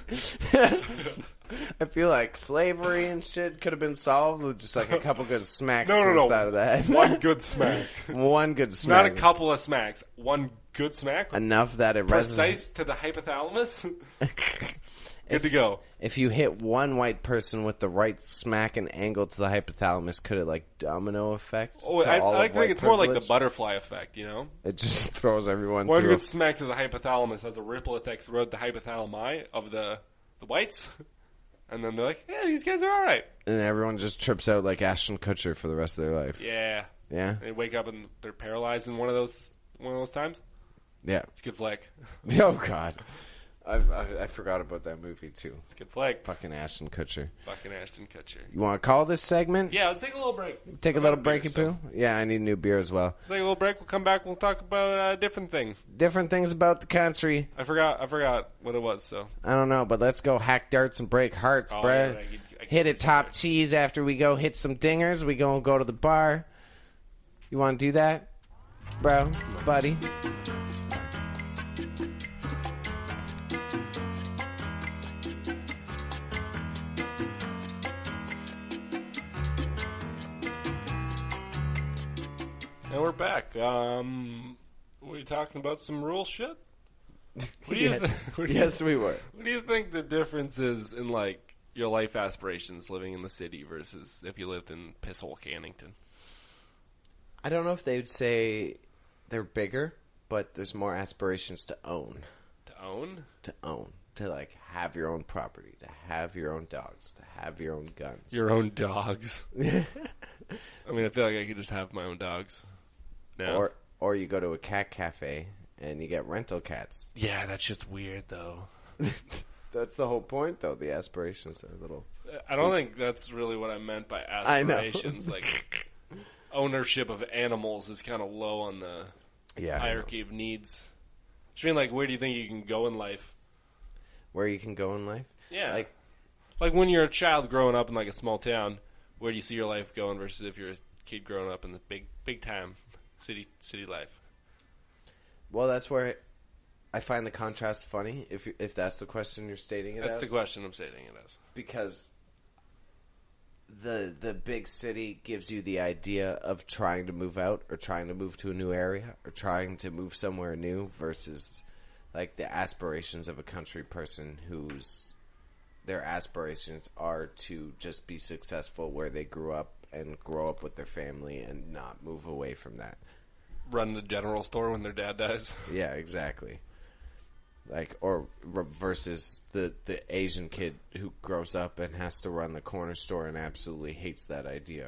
I feel like slavery and shit could have been solved with just like a couple good smacks No, to no, the no. side of the head. One good smack. One good smack. Not a couple of smacks. One good smack. Enough that it resonates. Precise to the hypothalamus. Good to go. If you hit one white person with the right smack and angle to the hypothalamus, could it like domino effect? Oh, to I, all I of think white it's more like the privilege? butterfly effect, you know? It just throws everyone One through. good smack to the hypothalamus has a ripple effect throughout the hypothalami of the the whites. And then they're like, yeah, these guys are alright. And everyone just trips out like Ashton Kutcher for the rest of their life. Yeah. Yeah? They wake up and they're paralyzed in one of those one of those times. Yeah. It's a good flick. Oh, God. I, I, I forgot about that movie, too. It's a good flick. Fucking Ashton Kutcher. Fucking Ashton Kutcher. You want to call this segment? Yeah, let's take a little break. Take a I'm little out of beer, breaky so- poo? Yeah, I need a new beer as well. Take a little break. We'll come back. We'll talk about uh, different things. Different things about the country. I forgot. I forgot what it was. So I don't know, but let's go hack darts and break hearts, Oh, bruh. yeah, I could- I could hit do it top that. cheese after we go hit some dingers. We gonna go to the bar. You want to do that, bro, buddy? and we're back. Um, were you talking about some rule shit? What do you? Yeah. Th- what do you Yes, we were. What do you think the difference is in like your life aspirations living in the city versus if you lived in pisshole Cannington? I don't know if they would say they're bigger, but there's more aspirations to own. To own? To own. To, like, have your own property. To have your own dogs. To have your own guns. Your own dogs. I mean, I feel like I could just have my own dogs. No. Or, or you go to a cat cafe and you get rental cats. Yeah, that's just weird, though. That's the whole point, though. The aspirations are a little... I don't think that's really what I meant by aspirations. Like, ownership of animals is kind of low on the yeah, hierarchy of needs. I mean, like, where do you think you can go in life? Where you can go in life? Yeah. Like, like when you're a child growing up in, like, a small town, where do you see your life going versus if you're a kid growing up in the big, big time city, city life? Well, that's where I find the contrast funny, if you, if that's the question you're stating it That's as. the question I'm stating it as. Because the the big city gives you the idea of trying to move out or trying to move to a new area or trying to move somewhere new versus like the aspirations of a country person whose their aspirations are to just be successful where they grew up and grow up with their family and not move away from that. Run the general store when their dad dies. Yeah, exactly. Like, or versus the, the Asian kid who grows up and has to run the corner store and absolutely hates that idea.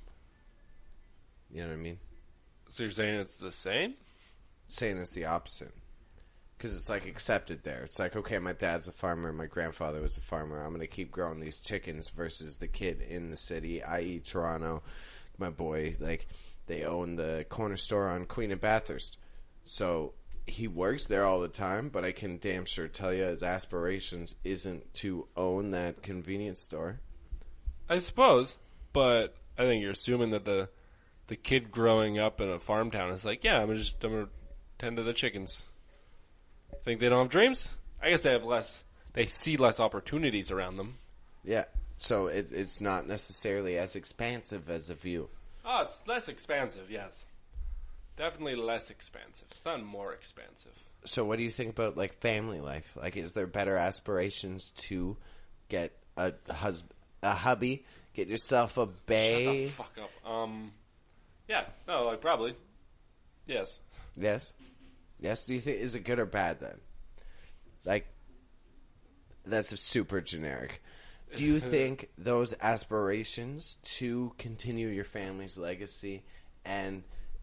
You know what I mean? So you're saying it's the same? Saying it's the opposite. Because it's, like, accepted there. It's like, okay, my dad's a farmer, my grandfather was a farmer. I'm going to keep growing these chickens versus the kid in the city, that is. Toronto. My boy, like, they own the corner store on Queen and Bathurst. So he works there all the time, but I can damn sure tell you his aspirations isn't to own that convenience store. I suppose, but I think you're assuming that the the kid growing up in a farm town is like, yeah, I'm gonna just I'm gonna tend to the chickens. Think they don't have dreams? I guess they have less. They see less opportunities around them. Yeah, so it, it's not necessarily as expansive as a view. Oh, it's less expansive, yes. Definitely less expansive. It's not more expansive. So what do you think about, like, family life? Like, is there better aspirations to get a hus- a hubby, get yourself a bae? Shut the fuck up. Um, yeah, no, like, probably. Yes. Yes? Yes, do you think, is it good or bad, then? Like, that's a super generic. Do you think those aspirations to continue your family's legacy and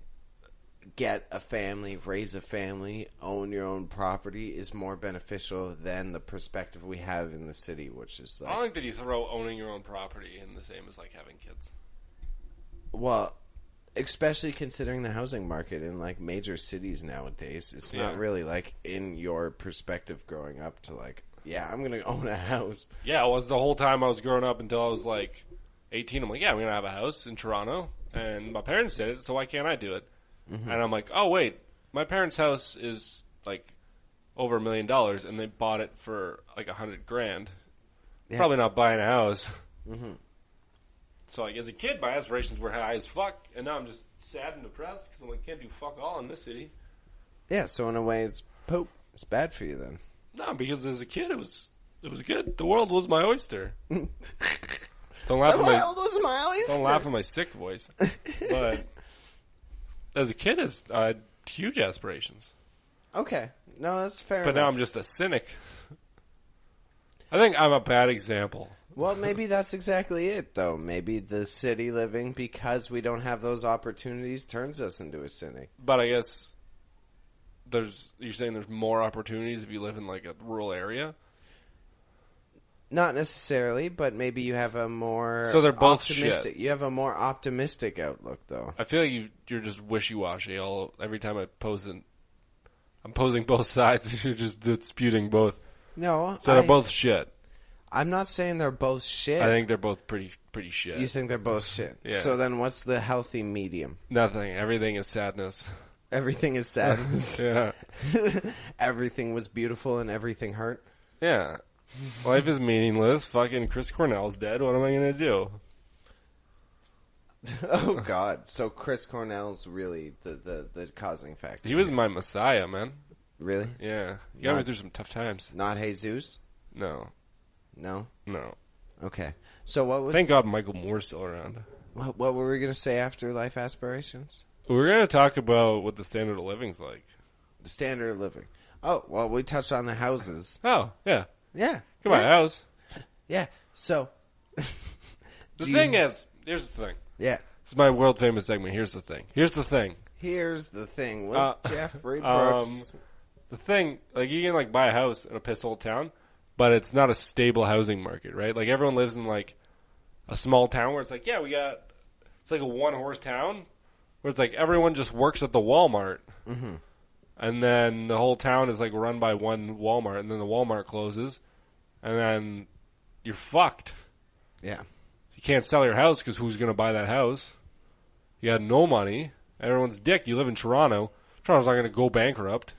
get a family, raise a family, own your own property is more beneficial than the perspective we have in the city, which is like... I don't think that you throw owning your own property in the same as, like, having kids. Well, especially considering the housing market in, like, major cities nowadays. It's Yeah. not really, like, in your perspective growing up to, like, yeah, I'm going to own a house. Yeah, it was the whole time I was growing up until I was, like, eighteen. I'm like, yeah, I'm going to have a house in Toronto, and my parents did it, so why can't I do it? Mm-hmm. And I'm like, oh, wait, my parents' house is, like, over a million dollars, and they bought it for, like, a hundred grand. Yeah. Probably not buying a house. Mm-hmm. So, like, as a kid, my aspirations were high as fuck, and now I'm just sad and depressed because I'm like, can't do fuck all in this city. Yeah, so in a way, it's poop. It's bad for you, then. No, because as a kid, it was it was good. The world was my oyster. Don't laugh the at my world was my oyster. Don't laugh at my sick voice. But as a kid, I had huge aspirations. Okay, no, that's fair. But enough. now I'm just a cynic. I think I'm a bad example. Well, maybe that's exactly it, though. Maybe the city living, because we don't have those opportunities, turns us into a cynic. But I guess there's you're saying there's more opportunities if you live in like a rural area? Not necessarily, but maybe you have a more so they're both optimistic. Shit. You have a more optimistic outlook, though. I feel like you you're just wishy-washy. All every time I pose in, I'm posing both sides, and you're just disputing both. No, so they're I, both shit. I'm not saying they're both shit. I think they're both pretty pretty shit. You think they're both shit? Yeah. So then, what's the healthy medium? Nothing. Everything is sadness. Everything is sadness. Yeah. Everything was beautiful and everything hurt. Yeah. Life is meaningless. Fucking Chris Cornell's dead. What am I gonna do? Oh God! So Chris Cornell's really the, the, the causing factor. He was my messiah, man. Really? Yeah. He got Not, me through some tough times. Not Jesus? No. No? No. Okay. So what was... Thank God Michael Moore's still around. What, what were we going to say after life aspirations? We're going to talk about what the standard of living's like. The standard of living. Oh, well, we touched on the houses. Oh, yeah. Yeah. Come yeah. on, house. Yeah. So... The you... thing is, here's the thing. Yeah. This is my world famous segment. Here's the thing. Here's the thing. Here's the thing with Uh, Jeffrey Brooks. Um, the thing, like, you can, like, buy a house in a piss hole town, but it's not a stable housing market, right? Like, everyone lives in, like, a small town where it's like, yeah, we got, it's like a one-horse town where it's like everyone just works at the Walmart. Mm-hmm. And then the whole town is, like, run by one Walmart, and then the Walmart closes, and then you're fucked. Yeah. You can't sell your house because who's going to buy that house? You got no money. Everyone's dick. You live in Toronto. Toronto's not going to go bankrupt.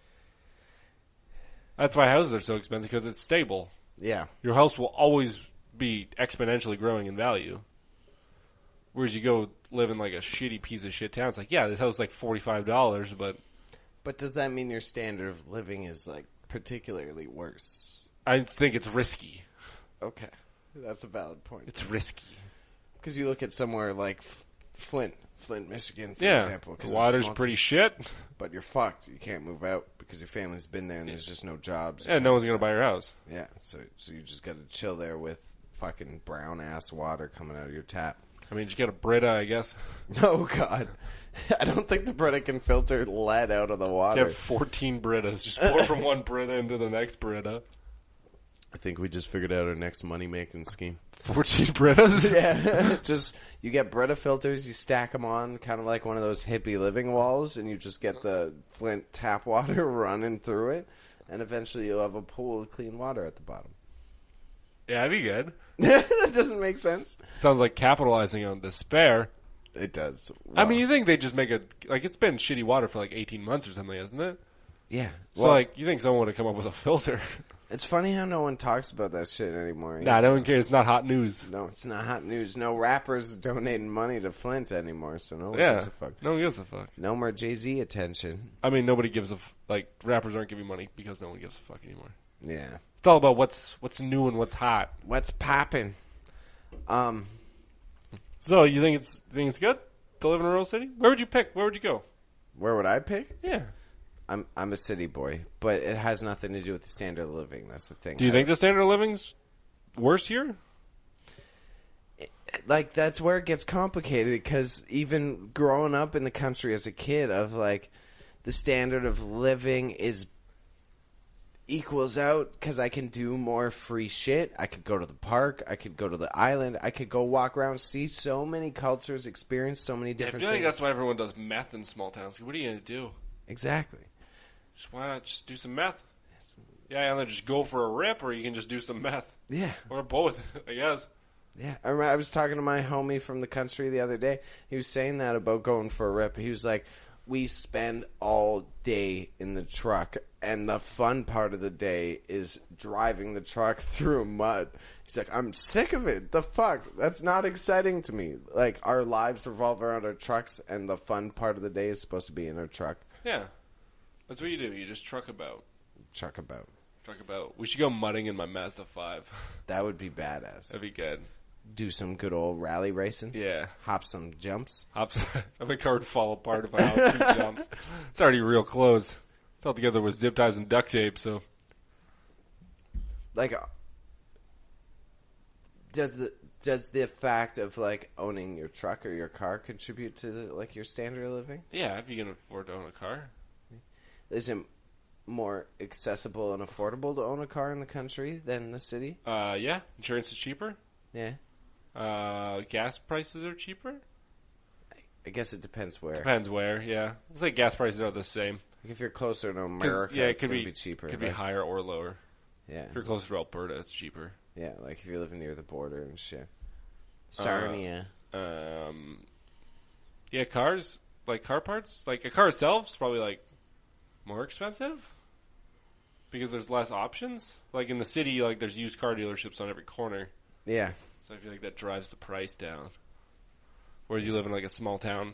That's why houses are so expensive, because it's stable. Yeah. Your house will always be exponentially growing in value. Whereas you go live in like a shitty piece of shit town, it's like, yeah, this house is like forty-five dollars, but... But does that mean your standard of living is like particularly worse? I think it's risky. Okay. That's a valid point. It's risky. Because you look at somewhere like F- Flint, Flint, Michigan, for yeah. example. The water's pretty t- shit. But you're fucked. You can't move out because your family's been there and there's just no jobs. Yeah, no one's going to buy your house. Yeah, so so you just got to chill there with fucking brown-ass water coming out of your tap. I mean, just get a Brita, I guess. Oh, God. I don't think the Brita can filter lead out of the water. You have fourteen Britas. Just pour from one Brita into the next Brita. I think we just figured out our next money-making scheme. fourteen Britas? Yeah. Just, you get Brita filters, you stack them on, kind of like one of those hippie living walls, and you just get the Flint tap water running through it, and eventually you'll have a pool of clean water at the bottom. Yeah, that'd be good. That doesn't make sense. Sounds like capitalizing on despair. It does. I Well, mean, you think they just make a... Like, it's been shitty water for like eighteen months or something, hasn't it? yeah. So, Well, like, you think someone would have come up with a filter. it's funny how no one talks about that shit anymore. Nah, no one cares. It's not hot news. No, it's not hot news. No rappers donating money to Flint anymore, so no one Yeah. gives a fuck. No one gives a fuck. No more Jay-Z attention. I mean, nobody gives a... F- like, rappers aren't giving money because no one gives a fuck anymore. Yeah. It's all about what's what's new and what's hot. What's poppin'? Um, So, you think it's you think it's good to live in a rural city? Where would you pick? Where would you go? where would I pick? Yeah. I'm I'm a city boy, but it has nothing to do with the standard of living. That's the thing. Do you I- think the standard of living's worse here? like that's where it gets complicated because even growing up in the country as a kid, of like the standard of living is equals out because I can do more free shit. I could go to the park. I could go to the island. I could go walk around, see so many cultures, experience so many I different feel like things. that's why everyone does meth in small towns. What are you going to do? Exactly. Just why not just do some meth? Yeah, either just go for a rip or you can just do some meth. Yeah. Or both, I guess. Yeah, I, remember I was talking to my homie from the country the other day. He was saying that about going for a rip. He was like, we spend all day in the truck, and the fun part of the day is driving the truck through mud. He's like, I'm sick of it. The fuck? That's not exciting to me. Like, our lives revolve around our trucks, and the fun part of the day is supposed to be in our truck. Yeah. That's what you do. You just truck about. Truck about. Truck about. We should go mudding in my Mazda five. That would be badass. That'd be good. Do some good old rally racing. Yeah. Hop some jumps. Hops. My car would fall apart if I hop two jumps. It's already real close. It's all together with zip ties and duct tape, so. Like, uh, does the does the fact of like owning your truck or your car contribute to like your standard of living? Yeah, if you can afford to own a car. Is it more accessible and affordable to own a car in the country than the city? Uh, yeah. Insurance is cheaper. Yeah, Uh, gas prices are cheaper. I guess it depends where. Depends where, yeah. Looks like gas prices are the same. Like if you're closer to 'Cause, America, yeah, it it's could gonna be, be cheaper. Could be like- higher or lower. Yeah, If you're closer to Alberta, it's cheaper. yeah. Like if you're living near the border and shit. Sarnia. Um, yeah, cars, like car parts, like a car itself is probably like more expensive because there's less options. Like in the city, like there's used car dealerships on every corner, yeah. so I feel like that drives the price down. Whereas you live in like a small town.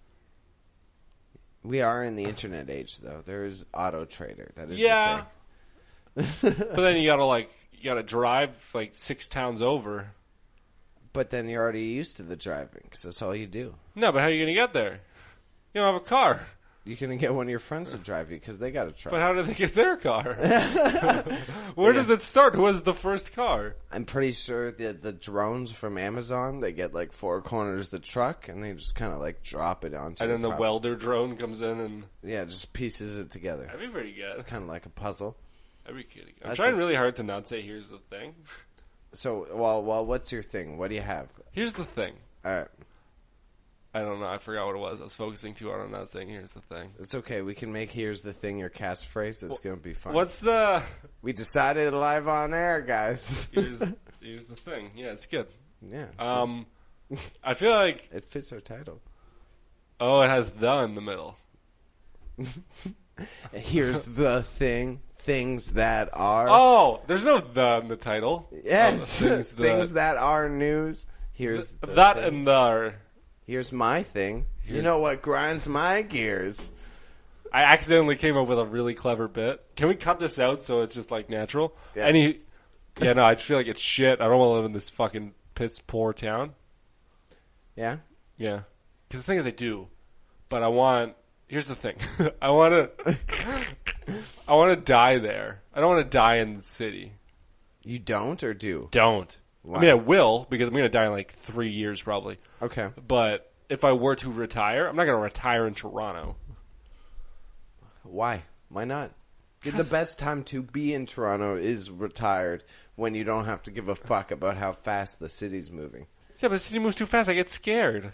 We are in the internet age, though. There is Auto Trader. That is Yeah. the thing. But then you gotta like, you got to drive like six towns over. But then you're already used to the driving because that's all you do. No, but how are you going to get there? You don't have a car. You're going to get one of your friends to drive you because they got a truck. But how do they get their car? Where Yeah. does it start? Who has the first car? I'm pretty sure the the drones from Amazon, they get like four corners of the truck and they just kind of like drop it onto And then the property. welder drone comes in and... Yeah, just pieces it together. That'd be pretty good. Kind of like a puzzle. That'd be kidding. I'm That's trying a- really hard to not say here's the thing. So, well, well, what's your thing? What do you have? Here's the thing. All right. I don't know. I forgot what it was. I was focusing too hard on not saying here's the thing. It's okay. We can make "Here's the Thing" your catchphrase. It's going to be fun. What's the... We decided live on air, guys. Here's, here's the thing. Yeah, it's good. yeah. So Um, I feel like... it fits our title. Oh, it has the in the middle. Here's the thing. Things that are. Oh, there's no the in the title. yes. Oh, things, things, the, that are news. Here's the that thing. and the are. Here's my thing. you Here's- know what grinds my gears? I accidentally came up with a really clever bit. Can we cut this out so it's just like natural? Yeah. Any? Yeah, no, I just feel like it's shit. I don't want to live in this fucking piss poor town. Yeah. Yeah, because the thing is, I do, but I want. Here's the thing. I want to. I want to die there. I don't want to die in the city. You don't or do? Don't. Why? I mean, I will because I'm going to die in like three years probably. Okay. But if I were to retire, I'm not going to retire in Toronto. Why? Why not? The best time to be in Toronto is retired when you don't have to give a fuck about how fast the city's moving. Yeah, but the city moves too fast. I get scared.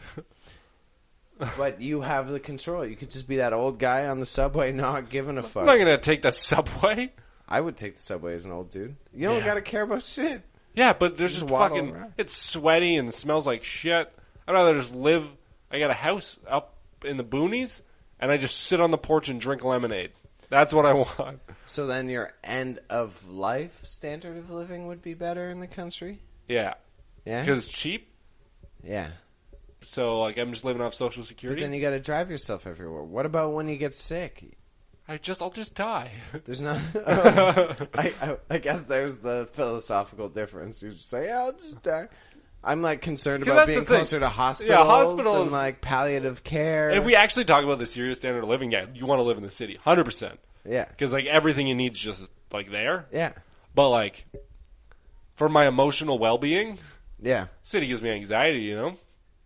But you have the control. You could just be that old guy on the subway not giving a I'm fuck. not going to take the subway. I would take the subway as an old dude. You don't Yeah. gotta care about shit. Yeah, but there's Just just waddle fucking. around. It's sweaty and smells like shit. I'd rather just live. I got a house up in the boonies, and I just sit on the porch and drink lemonade. That's what I want. So then your end of life standard of living would be better in the country? Yeah, Yeah? because it's cheap. Yeah. So like, I'm just living off Social But Security. then you gotta drive yourself everywhere. What about when you get sick? I just, I'll just die. There's not. Oh, I, I, I guess there's the philosophical difference. You just say, yeah, I'll just die. I'm like concerned 'Cause about that's the being thing. closer to hospitals, Yeah, hospitals- and like palliative care. If we actually talk about the serious standard of living, yeah, you want to live in the city, hundred percent. yeah, Because like everything you need is just like there. yeah, But like, for my emotional well-being, yeah. city gives me anxiety. You know,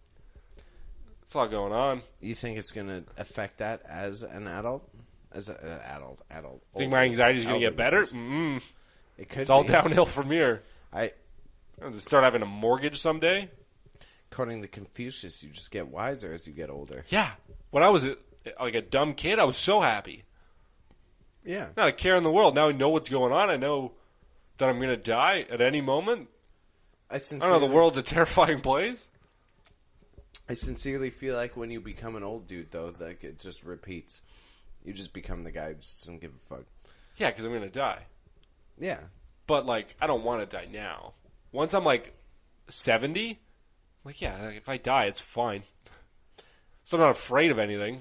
it's a lot going on. You think it's gonna affect that as an adult? As an adult, adult. Think my anxiety is going to get better? elderly person? Mm, It could. it's all be. downhill from here. I, I'm just start having a mortgage someday. according to Confucius, you just get wiser as you get older. Yeah, when I was a, like a dumb kid, I was so happy. Yeah. Not a care in the world. Now I know what's going on. I know that I'm going to die at any moment. I I sincerely, don't know. The world's a terrifying place. I sincerely feel like when you become an old dude, though, like it just repeats. You just become the guy who just doesn't give a fuck. Yeah, because I'm going to die. Yeah. But like, I don't want to die now. Once I'm like seventy, like yeah, like, if I die, it's fine. So I'm not afraid of anything.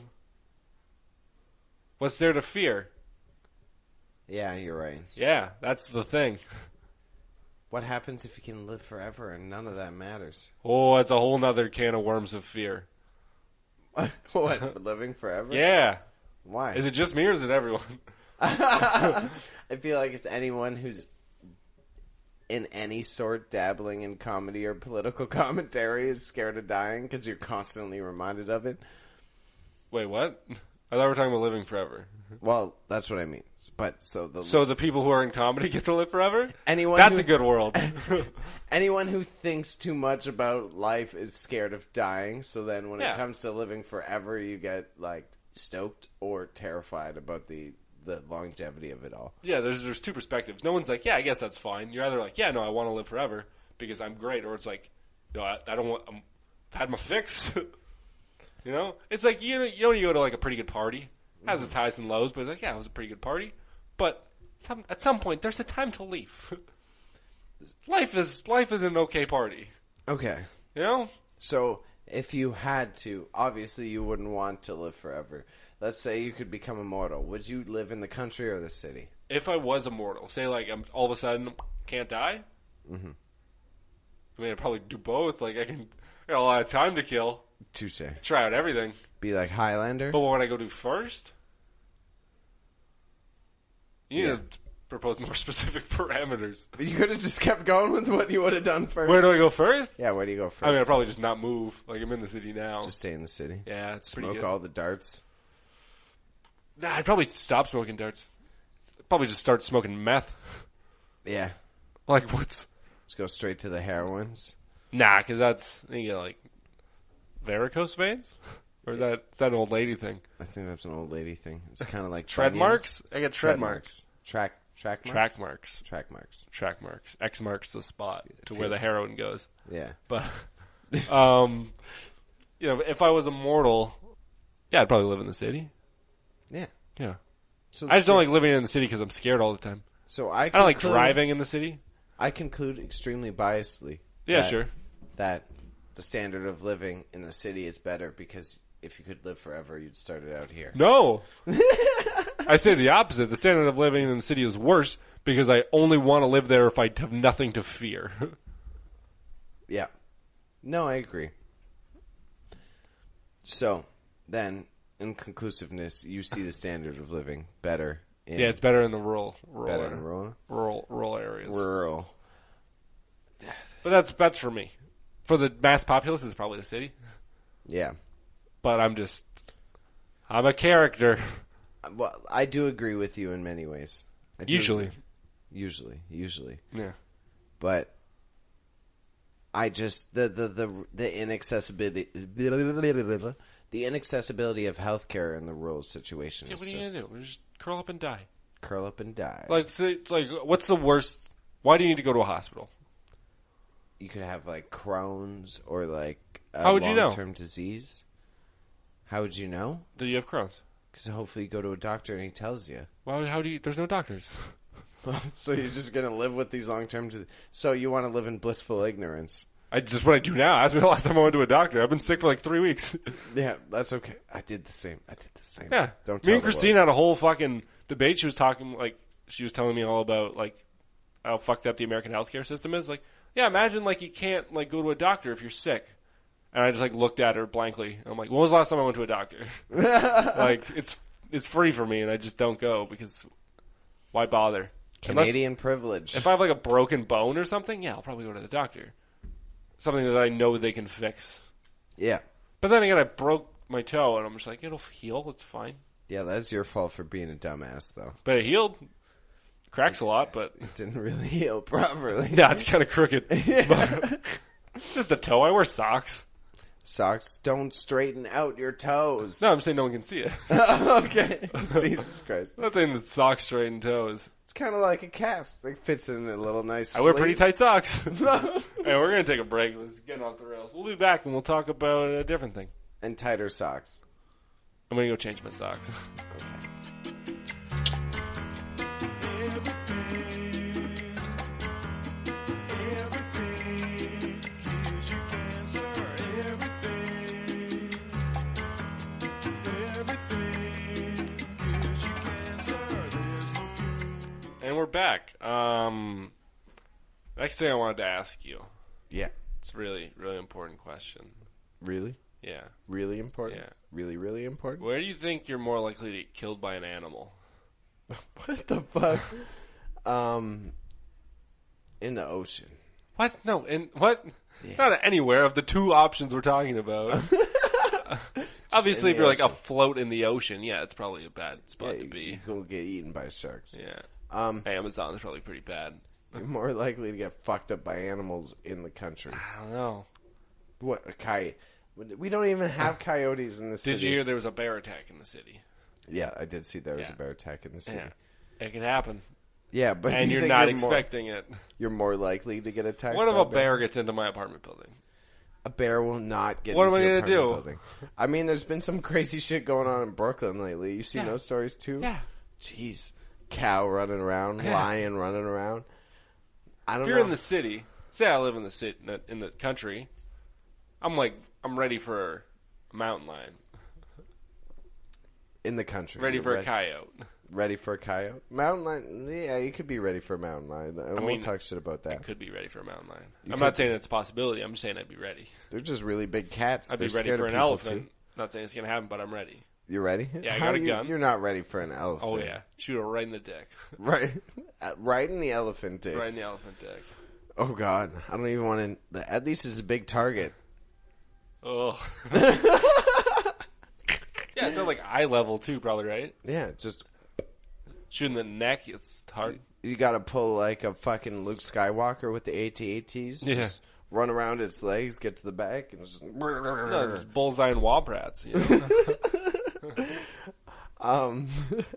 What's there to fear? Yeah, you're right. Yeah, that's the thing. What happens if you can live forever and none of that matters? Oh, it's a whole nother can of worms of fear. What? Living forever? Yeah. Why? Is it just me or is it everyone? I feel like it's anyone who's in any sort dabbling in comedy or political commentary is scared of dying because you're constantly reminded of it. Wait, what? I thought we were talking about living forever. Well, that's what I mean. But so the So the people who are in comedy get to live forever? anyone That's who, a good world. anyone who thinks too much about life is scared of dying. So then when Yeah. it comes to living forever, you get like stoked or terrified about the the longevity of it all. Yeah, there's there's two perspectives. No one's like, yeah, I guess that's fine. You're either like, yeah, no, I want to live forever because I'm great, or it's like, no, I, I don't want. I'm, I've had my fix. You know, it's like you know, you know, when you go to like a pretty good party, it has its highs and lows, but it's like, yeah, it was a pretty good party. But some, at some point, there's a time to leave. life is life is an okay party. Okay. You know, So, if you had to, obviously you wouldn't want to live forever. Let's say you could become immortal. Would you live in the country or the city? if I was immortal, say like I'm all of a sudden can't die. Mm-hmm. I mean, I'd probably do both. Like, I can I got a lot of time to kill. Touche. Try out everything. Be like Highlander. But what would I go do first? You need Yeah. to propose more specific parameters. You could have just kept going with what you would have done first. Where do I go first? Yeah, where do you go first? I mean, I'd probably just not move. Like, I'm in the city now. just stay in the city. yeah, it's pretty Smoke good. all the darts. Nah, I'd probably stop smoking darts. Probably just start smoking meth. Yeah. Like, what's... Let's go straight to the heroines. Nah, because that's, you get, like, varicose veins? Or is that, is that an old lady thing? I think that's an old lady thing. It's kind of like Tread bunions. marks? I got tread, marks. Track track marks. Track marks. Track marks. Track marks. X marks the spot to Feel- where the heroin goes. Yeah. But, um, you know, if I was immortal, yeah, I'd probably live in the city. Yeah. Yeah. So I just don't like living in the city because I'm scared all the time. So I I don't like conclude- driving in the city. I conclude extremely biasedly. Yeah, that- sure. That the standard of living in the city is better because if you could live forever, you'd start it out here. No. I say the opposite. The standard of living in the city is worse because I only want to live there if I have nothing to fear. Yeah. No, I agree. So, then, in conclusiveness, you see the standard of living better in, Yeah, it's better in the rural, rural, better area- in rural. rural, rural areas. Rural. But that's that's for me. For the mass populace, it's probably the city. Yeah. But I'm just, I'm a character. Well, I do agree with you in many ways. I do Usually. agree. Usually. Usually. Yeah. But I just the the the, the inaccessibility the inaccessibility of healthcare in the rural situation Yeah, is what are you just gonna do? Just curl up and die. curl up and die. Like, so, it's like, what's the worst? Why do you need to go to a hospital? You could have like Crohn's or like a How would you know? long-term disease. How would you know? That you have Crohn's. Because hopefully you go to a doctor and he tells you. Well, how do you? There's no doctors. So you're just gonna live with these long-term. Dis- so you want to live in blissful ignorance. I just what I do now. Ask me the last time I went to a doctor. I've been sick for like three weeks. Yeah, that's okay. I did the same. I did the same. Yeah. Don't Me tell and the world. Christine had a whole fucking debate. She was talking like she was telling me all about like how fucked up the American healthcare system is. Like, yeah, imagine like you can't like go to a doctor if you're sick. And I just like looked at her blankly. I'm like, when was the last time I went to a doctor? Like it's it's free for me, and I just don't go because why bother? Unless- Canadian privilege. if I have like a broken bone or something, yeah, I'll probably go to the doctor. Something that I know they can fix. Yeah. But then again, I broke my toe, and I'm just like, it'll heal. It's fine. Yeah, that's your fault for being a dumbass, though. But it healed. Cracks a lot, but It didn't really heal properly. yeah, it's kind of crooked. But it's just a toe. I wear socks. Socks don't straighten out your toes. No, I'm saying no one can see it. Okay. Jesus Christ. I'm not saying that socks straighten toes. It's kind of like a cast. It fits in a little nice I wear pretty sleeve. tight socks. Hey, we're going to take a break. Let's get off the rails. We'll be back, and we'll talk about a different thing. And tighter socks. I'm going to go change my socks. And we're back. Um, next thing I wanted to ask you. Yeah. It's a really, really important question. Really? Yeah. Really important? Yeah. Really, really important? Where do you think you're more likely to get killed by an animal? What the fuck? um, in the ocean. What? No, in what? Not anywhere of the two options we're talking about. Obviously, in if the you're like ocean. afloat in the ocean, yeah, it's probably a bad spot Yeah, to you, be. you will get eaten by sharks. Yeah. Um, Amazon's probably pretty bad. you're more likely to get fucked up by animals in the country. I don't know. What a coyote? We don't even have coyotes in the city. Did you hear there was a bear attack in the city? Yeah, I did see there was Yeah. a bear attack in the city. Yeah. It can happen. Yeah, but And you you're think not more- expecting it. You're more likely to get attacked. What if by a bear gets into my apartment building? A bear will not get. What am into I your gonna do? apartment building. I mean, there's been some crazy shit going on in Brooklyn lately. You seen Yeah. those stories too? Yeah. Jeez, cow running around, Yeah. lion running around. I don't If know. you're in the city, say I live in the city, in the, in the country, I'm like, I'm ready for a mountain lion. In the country. Ready You're for ready, a coyote. Ready for a coyote? Mountain lion? Yeah, you could be ready for a mountain lion. I, I won't mean, talk shit about that. I could be ready for a mountain lion. You I'm could not saying be. it's a possibility. I'm just saying I'd be ready. They're just really big cats. I'd They're be ready scared for of an people, elephant. too. Not saying it's going to happen, but I'm ready. You ready? Yeah, I How got a you, gun. You're not ready for an elephant. Oh, yeah. Shoot it right in the dick. Right. Uh, right in the elephant dick. Right in the elephant dick. Oh, God. I don't even want to... At least it's a big target. Oh. Yeah, it's at like eye level, too, probably, right? Yeah, just... Shooting the neck, it's hard. You gotta pull like a fucking Luke Skywalker with the A T A Ts. Yeah. Just run around its legs, get to the back, and just... No, it's bullseye and wobrats, you know? um,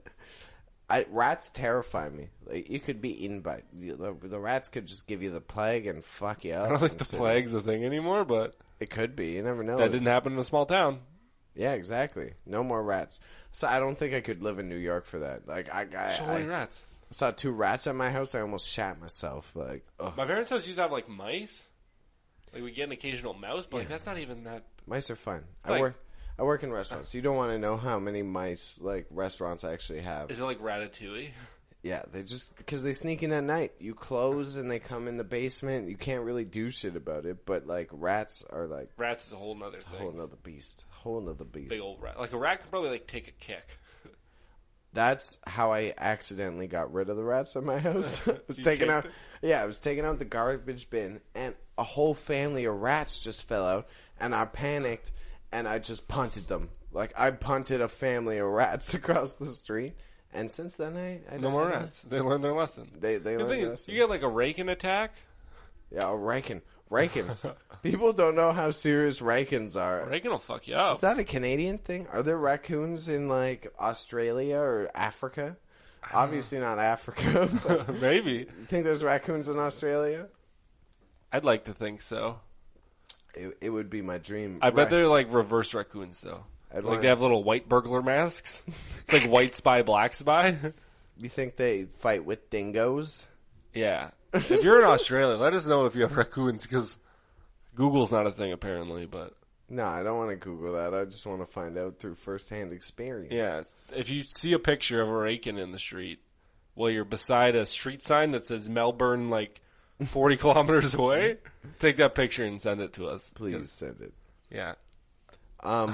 I, rats terrify me. Like, you could be eaten by... The, the rats could just give you the plague and fuck you up. I don't think and the so- plague's a thing anymore, but It could be. You never know. that didn't happen in a small town. Yeah, exactly. No more rats. So I don't think I could live in New York for that. Like, I... I, So I many rats. I saw two rats at my house. I almost shat myself. Like, ugh. My parents' house used to have, like, mice. Like, we get an occasional mouse, but, like, Yeah. that's not even that... Mice are fun. I like- work. I work in restaurants. You don't want to know how many mice like restaurants actually have. Is it like Ratatouille? Yeah, they just because they sneak in at night. You close and they come in the basement. You can't really do shit about it. But like rats are like Rats is a whole nother a thing. whole nother beast. Whole nother beast. Big old rat. Like, a rat could probably, like, take a kick. That's how I accidentally got rid of the rats at my house. I was You taking kicked out, it? yeah, I was taking out the garbage bin, and a whole family of rats just fell out, and I panicked, and I just punted them. Like I punted a family of rats across the street, and since then I, I No more rats. They learned their lesson. They they The learned thing this. is, you get, like, a raking attack. Yeah, a raken, rakens. People don't know how serious rakens are. Raking will fuck you up. Is that a Canadian thing? Are there raccoons in like Australia or Africa? Obviously not Africa. But Maybe. you think there's raccoons in Australia? I'd like to think so. It, it would be my dream. I bet Rac- they're, like, reverse raccoons, though. I'd Like, wanna- they have little white burglar masks. It's like white spy, black spy. You think they fight with dingoes? Yeah. If you're in Australia, let us know if you have raccoons, because Google's not a thing, apparently, but... No, I don't want to Google that. I just want to find out through firsthand experience. Yeah, it's, if you see a picture of a raking in the street, while you're beside a street sign that says Melbourne, like, forty kilometers away, take that picture and send it to us. Please 'Cause- send it. Yeah. Um,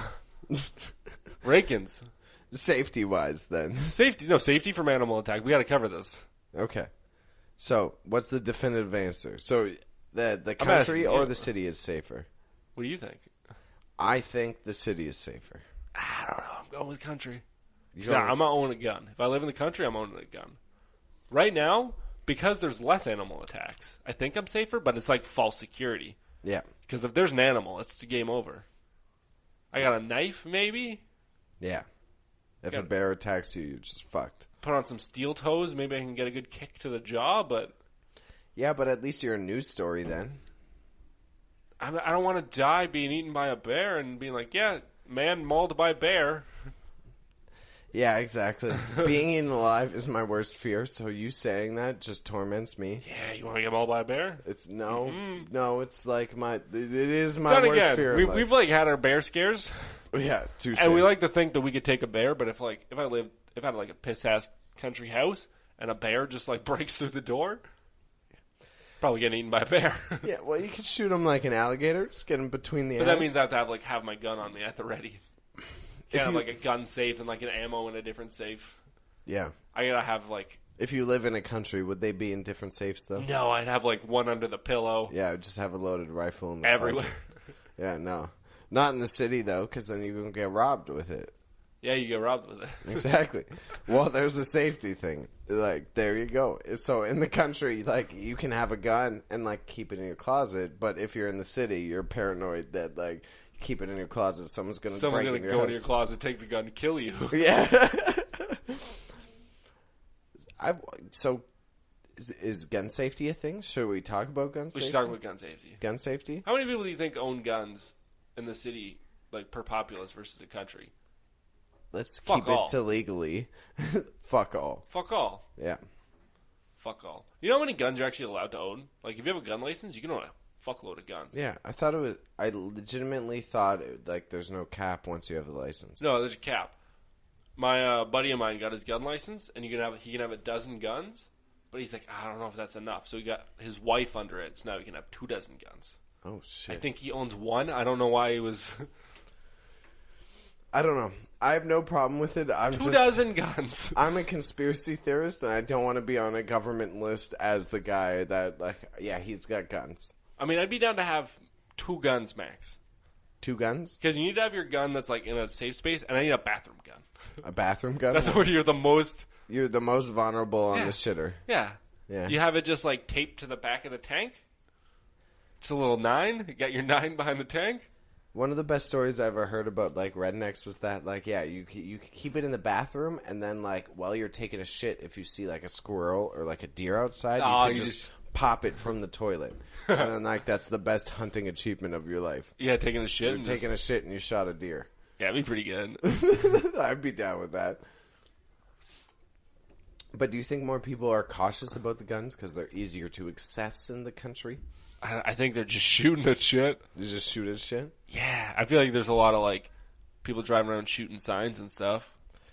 Rakins. safety wise, then. Safety, no, safety from animal attack. We gotta cover this. Okay. So, what's the definitive answer? So, the the I'm country asking or you. the city is safer? What do you think? I think the city is safer. I don't know. I'm going with country. You 'Cause go- I'm not owning a gun. If I live in the country, I'm owning a gun. Right now, because there's less animal attacks, I think I'm safer, but it's like false security. Yeah. Because if there's an animal, it's the game over. I got a knife, maybe? Yeah. If Got a it. bear attacks you, you're just fucked. Put on some steel toes, maybe I can get a good kick to the jaw, but Yeah, but at least you're a news story then. I I don't want to die being eaten by a bear and being like, yeah, man mauled by bear. Yeah, exactly. Being eaten alive is my worst fear, so you saying that just torments me. Yeah, you want to get mauled by a bear? It's no, Mm-hmm. no, it's like my, it is my Then worst again, fear. in we've, life. we've like had our bear scares, yeah, too and we soon. like to think that we could take a bear, but if like, if I lived, if I had like a piss-ass country house, and a bear just like breaks through the door, probably getting eaten by a bear. Yeah, well, you could shoot him like an alligator, just get him between the But eyes. that means I have to have like have my gun on me at the ready. If Can't have you- like a gun safe and like an ammo in a different safe. Yeah. I gotta have like If you live in a country, would they be in different safes though? no, I'd have like one under the pillow Yeah, I would just have a loaded rifle in the everywhere. closet. Yeah, no. Not in the city though, because then you're going to get robbed with it. Yeah, you get robbed with it. Exactly. Well, there's a safety thing. Like, there you go. So in the country, like, you can have a gun and like keep it in your closet, but if you're in the city, you're paranoid that like keep it in your closet, someone's going to Someone's break gonna in your go house. into your closet, take the gun, and kill you. Yeah. I so is, is gun safety a thing? Should we talk about gun We safety? should talk about gun safety. gun safety. How many people do you think own guns in the city, like per populace versus the country? Let's Fuck keep all. it to legally. Fuck all. Fuck all. Yeah. Fuck all. You know how many guns you're actually allowed to own? Like, if you have a gun license, you can own a fuckload of guns. Yeah, I thought it was. I legitimately thought it, like there's no cap once you have the license. No, there's a cap. My uh, buddy of mine got his gun license, and you can have he can have a dozen guns, but he's like, I don't know if that's enough. So he got his wife under it, so now he can have two dozen guns. Oh shit! I think he owns one. I don't know why he was I don't know. I have no problem with it. I'm two just, dozen guns. I'm a conspiracy theorist, and I don't want to be on a government list as the guy that, like, yeah, he's got guns. I mean, I'd be down to have two guns max. Two guns? Because you need to have your gun that's like in a safe space, and I need a bathroom gun. A bathroom gun? That's where you're the most. You're the most vulnerable on Yeah. the shitter. Yeah. Yeah. You have it just like taped to the back of the tank. It's a little nine. You got your nine behind the tank. One of the best stories I ever heard about, like, rednecks was that, like, yeah, you you keep it in the bathroom, and then, like, while you're taking a shit, if you see, like, a squirrel or, like, a deer outside, Oh, you can you just, just- pop it from the toilet. And then, like, that's the best hunting achievement of your life. Yeah, taking a shit. You're and taking just, a shit and you shot a deer. yeah, it'd be pretty good. I'd be down with that. But do you think more people are cautious about the guns because they're easier to access in the country? I, I think they're just shooting at shit. You just shoot at shit? Yeah, I feel like there's a lot of like people driving around shooting signs and stuff.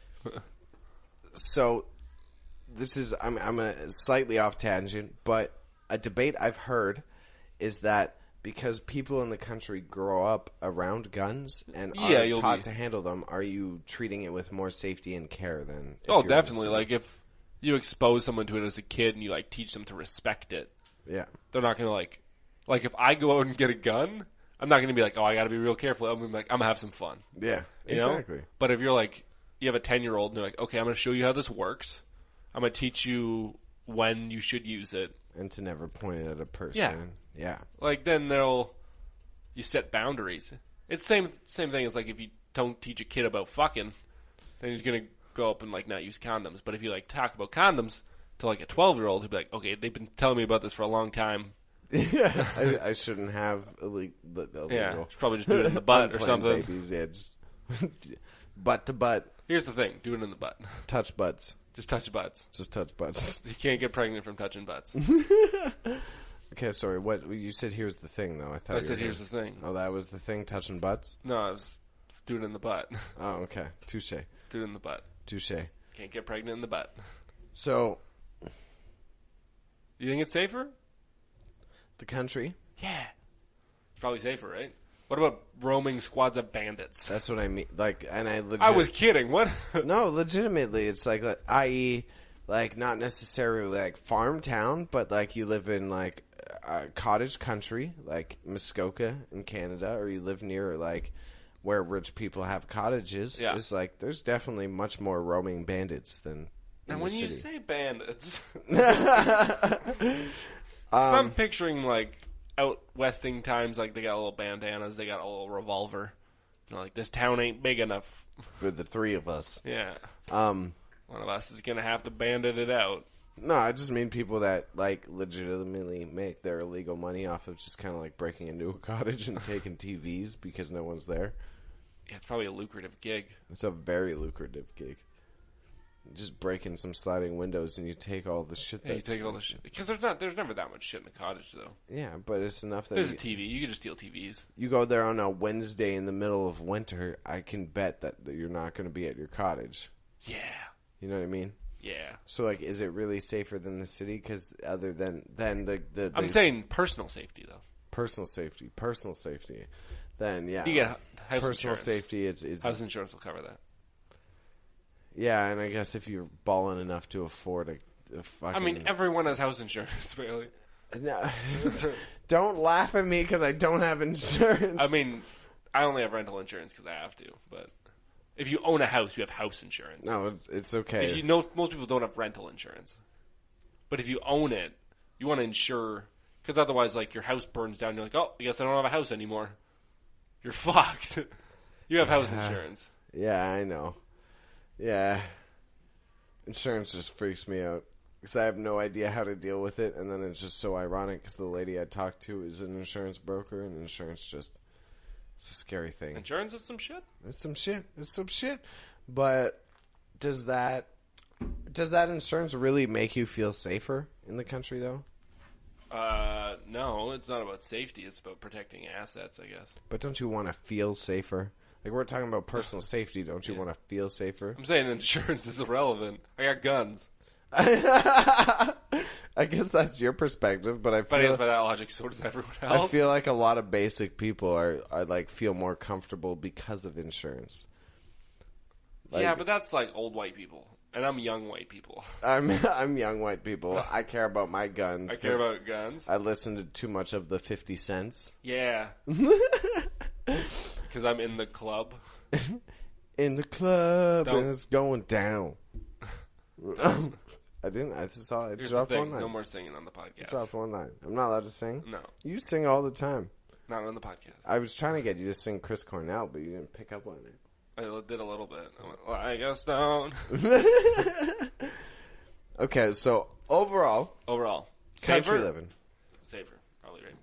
So, this is, I'm, I'm a slightly off tangent, but a debate I've heard is that because people in the country grow up around guns and Yeah, are you'll taught be- to handle them, are you treating it with more safety and care than? if Oh, you're in the definitely. city? Like if you expose someone to it as a kid and you like teach them to respect it, Yeah. they're not gonna like. Like if I go out and get a gun, I'm not gonna be like, oh, I gotta be real careful. I'm gonna be like, I'm gonna have some fun. Yeah, You exactly. know? But if you're like, you have a ten year old and you're like, okay, I'm gonna show you how this works. I'm gonna teach you when you should use it. And to never point it at a person. Yeah. Yeah. Like then they'll, you set boundaries. It's same same thing as like if you don't teach a kid about fucking, then he's gonna go up and like not use condoms. But if you like talk about condoms to like a twelve year old, he'll be like, okay, they've been telling me about this for a long time. Yeah, I, I shouldn't have illegal. illegal Yeah, should probably just do it in the butt or unplanned something. Babies, yeah, just butt to butt, Here's the thing: do it in the butt. touch butts, Just touch butts. just touch butts. You can't get pregnant from touching butts. Okay, sorry. What you said? Here's the thing, though. I thought I you said, were here's the gonna- thing. Oh, that was the thing. Touching butts. No, I was do it in the butt. Oh, okay. Touche. Do it in the butt. Touche. Can't get pregnant in the butt. So You think it's safer? the country. Yeah. It's probably safer, right? What about roaming squads of bandits? That's what I mean. Like, and I legit. I was kidding. What? No, legitimately, it's like, like, that is, like not necessarily like farm town, but like you live in like a cottage country, like Muskoka in Canada, or you live near like where rich people have cottages. Yeah. It's like there's definitely much more roaming bandits than. In And the when you city. say bandits, Um, I'm picturing like out westing times, like they got little bandanas, they got a little revolver. You know, like this town ain't big enough. for the three of us, Yeah, um, one of us is gonna have to bandit it out. no, I just mean people that like legitimately make their illegal money off of just kind of like breaking into a cottage and taking T Vs because no one's there. Yeah, it's probably a lucrative gig. It's a very lucrative gig. Just break in some sliding windows and you take all the shit. Yeah, that you take all the shit because there's not, there's never that much shit in a cottage though. Yeah, but it's enough that There's you, a T V. You can just steal T Vs. you go there on a Wednesday in the middle of winter. I can bet that, that you're not going to be at your cottage. Yeah, You know what I mean? yeah. So, like, is it really safer than the city? Because other than than the, the, the I'm saying personal safety though. personal safety, personal safety, then yeah, You get h- house personal insurance. safety. It's, it's House insurance will cover that. yeah, and I guess if you're balling enough to afford a, a fucking, I mean, everyone has house insurance, really. no, don't laugh at me because I don't have insurance. I mean, I only have rental insurance because I have to. But if you own a house, you have house insurance. no, it's, it's okay. If you know, most people don't have rental insurance. But if you own it, you want to insure because otherwise, like your house burns down. You're like, oh, I guess I don't have a house anymore. You're fucked. You have house Yeah. insurance. Yeah, I know. Yeah. Insurance just freaks me out. Because I have no idea how to deal with it. And then it's just so ironic because the lady I talked to is an insurance broker. And insurance just... It's a scary thing. Insurance is some shit. It's some shit. It's some shit. But does that... Does that insurance really make you feel safer in the country, though? Uh, no, it's not about safety. It's about protecting assets, I guess. But don't you want to feel safer? Like, we're talking about personal safety. Don't you Yeah. want to feel safer? I'm saying insurance is irrelevant. I got guns. I guess that's your perspective, but I But I feel, guess by that logic, so does everyone I else. feel like a lot of basic people are, are like feel more comfortable because of insurance. Like, yeah, but that's like old white people. And I'm young white people. I'm I'm young white people. I care about my guns. I care 'cause about guns. I listen to too much of the fifty cents. Yeah. Because I'm in the club. In the club Don't- and it's going down. I didn't. I just saw it. Here's the Dropped one thing. line. No more singing on the podcast. Dropped one line. I'm not allowed to sing. No. You sing all the time. Not on the podcast. I was trying to get you to sing Chris Cornell, but you didn't pick up on it. I did a little bit. I went, like a stone. Okay, so overall, Overall. country Safer? living. Safer. Probably right.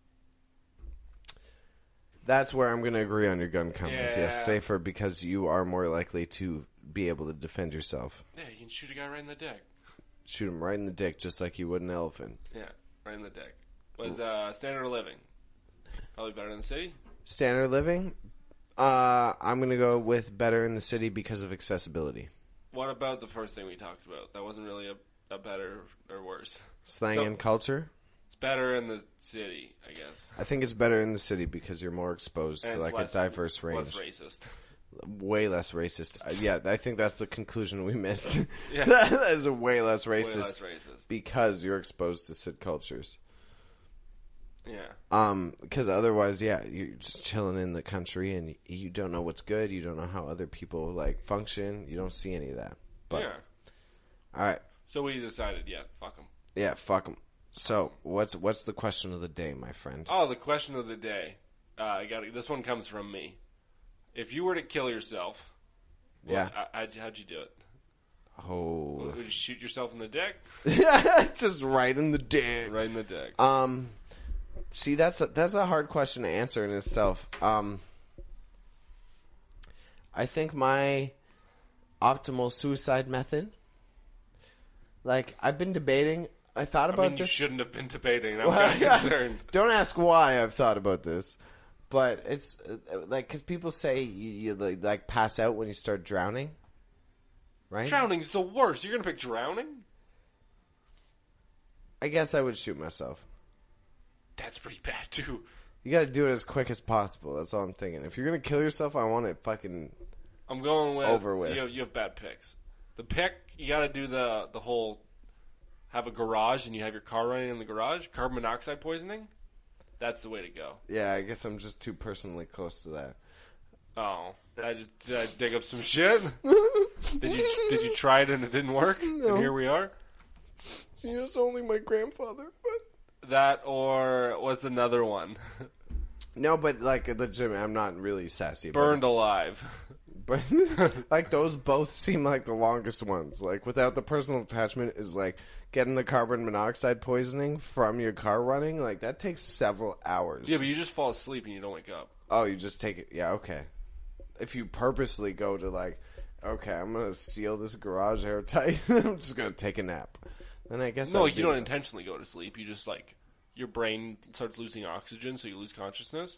That's where I'm going to agree on your gun comment. Yeah. Yes, safer because you are more likely to be able to defend yourself. Yeah, you can shoot a guy right in the dick. Shoot him right in the dick just like you would an elephant. Yeah, right in the dick. Was uh, standard of living probably better in the city? Standard living, uh, I'm going to go with better in the city because of accessibility. What about the first thing we talked about? That wasn't really a, a better or worse. Slang So- and culture. It's better in the city, I guess. I think it's better in the city because you're more exposed And to it's like less- a diverse range. Less racist. Way less racist. Uh, yeah, I think that's the conclusion we missed. Yeah. That is a way less racist Way less racist. because you're exposed to Sid cultures. Yeah. Um, because otherwise, yeah, you're just chilling in the country and you don't know what's good. You don't know how other people like function. You don't see any of that. But yeah. all right, So we decided, yeah, fuck them. yeah, fuck them. So what's what's the question of the day, my friend? Oh, the question of the day. Uh, I got this one comes from me. If you were to kill yourself, Yeah. what, I, I, how'd you do it? Oh, Would you shoot yourself in the dick? just right in the dick. Right in the dick. Um, see, that's a, that's a hard question to answer in itself. Um, I think my optimal suicide method. Like, I've been debating. I thought I about mean, you this. shouldn't have been debating. I'm kind of concerned. Don't ask why I've thought about this, but it's uh, like because people say you, you like, like pass out when you start drowning, right? Drowning's the worst. You're gonna pick drowning? I guess I would shoot myself. That's pretty bad too. You got to do it as quick as possible. That's all I'm thinking. If you're gonna kill yourself, I want it fucking. I'm going with Over with. You have, you have bad picks. The pick you got to do the the whole have a garage and you have your car running in the garage. Carbon monoxide poisoning. That's the way to go. Yeah, I guess I'm just too personally close to that. Oh, I just, did I dig up some shit? did you did you try it and it didn't work? No. And here we are. See, it's only my grandfather, but That or was another one no, but like legit, I'm not really sassy. About burned alive? it. But like those both seem like the longest ones. Like without the personal attachment is like getting the carbon monoxide poisoning from your car running. Like that takes several hours. Yeah, but you just fall asleep and you don't wake up. Oh, you just take it. Yeah, okay. If you purposely go to like, okay, I'm gonna seal this garage airtight. I'm just gonna take a nap. Then I guess No, I'd you do don't that. intentionally go to sleep. You just like your brain starts losing oxygen, so you lose consciousness,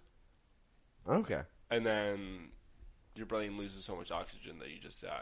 Okay. and then your brain loses so much oxygen that you just die.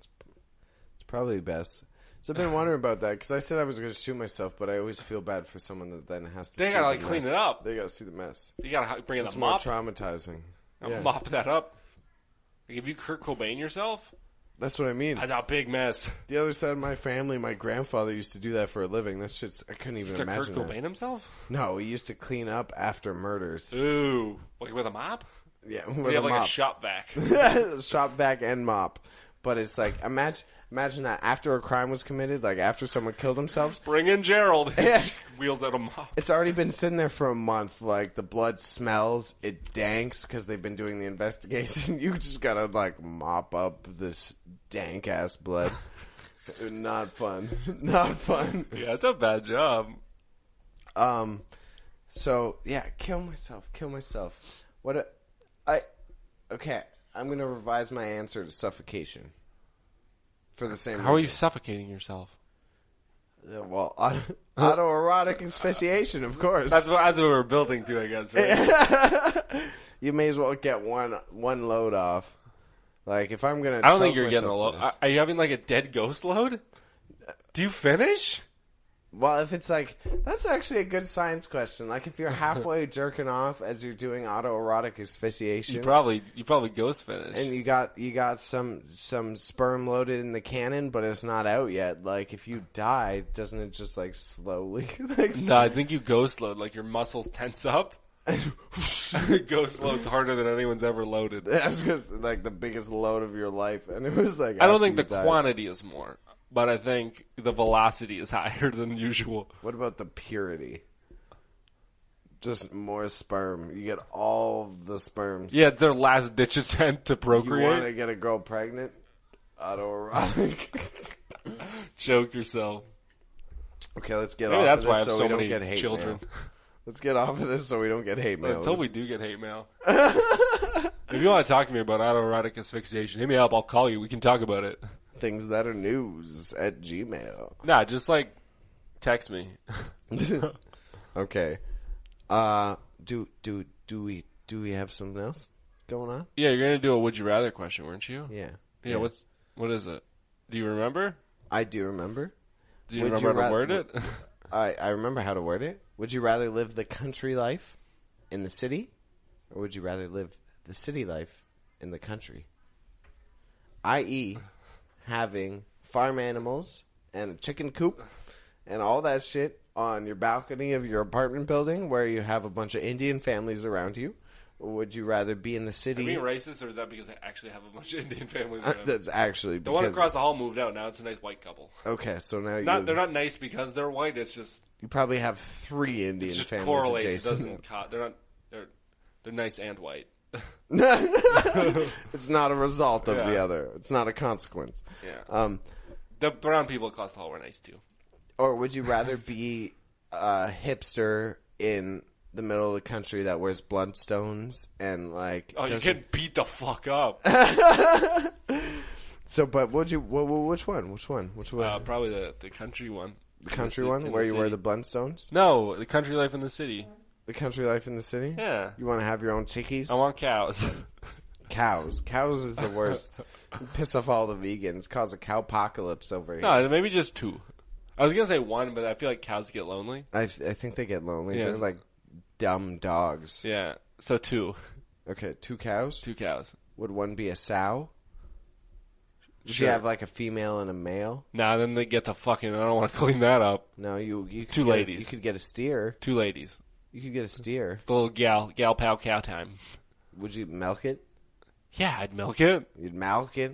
It's probably best. So I've been wondering about that because I said I was going to shoot myself, but I always feel bad for someone that then has to. They see gotta, the like, clean mess. it up. They got to see the mess. So you gotta bring in It's a more mop. traumatizing. A Yeah. Mop that up. Like if you Kurt Cobain yourself, That's what I mean. that's a big mess. The other side of my family, my grandfather used to do that for a living. That shit's I couldn't even Is that Kurt imagine. Cobain That. himself? No, he used to clean up after murders. Ooh, like with a mop? Yeah, We with have a like mop. a shop vac. Shop vac and mop. But it's like imagine imagine that after a crime was committed, like after someone killed themselves, Bring in Gerald. Yeah. Wheels out a mop. it's already been sitting there for a month. Like the blood smells, it danks because they've been doing the investigation. You just gotta like mop up this dank ass blood. Not fun. Not fun. Yeah, it's a bad job. Um. So yeah, kill myself. Kill myself. What? A, I. Okay, I'm gonna revise my answer to suffocation. For the same. How are you reason. suffocating yourself? Yeah, well, auto- autoerotic asphyxiation, of course. That's what, that's what we're building to, I guess. Right? You may as well get one one load off. Like, if I'm going to I don't think you're getting a load. Are you having like a dead ghost load? Do you finish? Well, if it's like, that's actually a good science question. Like, if you're halfway jerking off as you're doing autoerotic asphyxiation, You probably you probably ghost finish. and you got you got some some sperm loaded in the cannon, but it's not out yet. Like, if you die, doesn't it just like slowly? like, No, I think you ghost load. Like your muscles tense up. Ghost load's harder than anyone's ever loaded. That was just like the biggest load of your life, and it was like I don't after think you the died. quantity is more, but I think the velocity is higher than usual. What about the purity? Just more sperm. You get all of the sperms. Yeah, it's their last ditch attempt to You procreate. want to get a girl pregnant? Autoerotic. Choke yourself. Okay, let's get Maybe off that's of why I this have so so we don't many get hate children. mail. Let's get off of this so we don't get hate mail. Until we do get hate mail. If you want to talk to me about autoerotic asphyxiation, hit me up. I'll call you. We can talk about it. Things that are news at Gmail. Nah, just like text me. Okay. Uh, do do do we do we have something else going on? Yeah, you're gonna do a would you rather question, weren't you? Yeah. Yeah. What's what is it? Do you remember? I do remember. Do you Would remember you how to ra- word it? I I remember how to word it. Would you rather live the country life in the city, or would you rather live the city life in the country? that is, having farm animals and a chicken coop and all that shit on your balcony of your apartment building where you have a bunch of Indian families around you? Or would you rather be in the Are city? you being racist, or is that because I actually have a bunch of Indian families around? That's actually The one because- across the hall moved out. Now it's a nice white couple. Okay, so now you Not they're not nice because they're white. It's just you probably have three Indian it just families correlates. It adjacent. doesn't. Co- they're not. They're they're nice and white. It's not a result of the Yeah. other. It's not a consequence. Yeah. Um, The brown people across the hall were nice too. or would you rather be a hipster in the middle of the country that wears bloodstones and like? Oh, you doesn't- get beat the fuck up. So, but would you? wh- wh- which one? Which one? Which one? Uh, probably the the country one. the country in the ci- one, in where the you wear city. the bloodstones. No, the country life in the city. The country life in the city. Yeah. You want to have your own chickies? I want cows. Cows. Cows is the worst. Piss off all the vegans. Cause a cowpocalypse over here. No, maybe just two. I was gonna say one, but I feel like cows get lonely. I, I think they get lonely. Yeah. They're like dumb dogs. Yeah, so two, Okay, two cows. two cows. Would one be a sow? Would Sure. you have like a female and a male? Nah, then they get the fucking. I don't want to clean that up. No, you you could Two get- ladies. You could get a steer. Two ladies. You could get a steer. The little gal, gal pow cow time. Would you milk it? Yeah, I'd milk it. You'd milk it.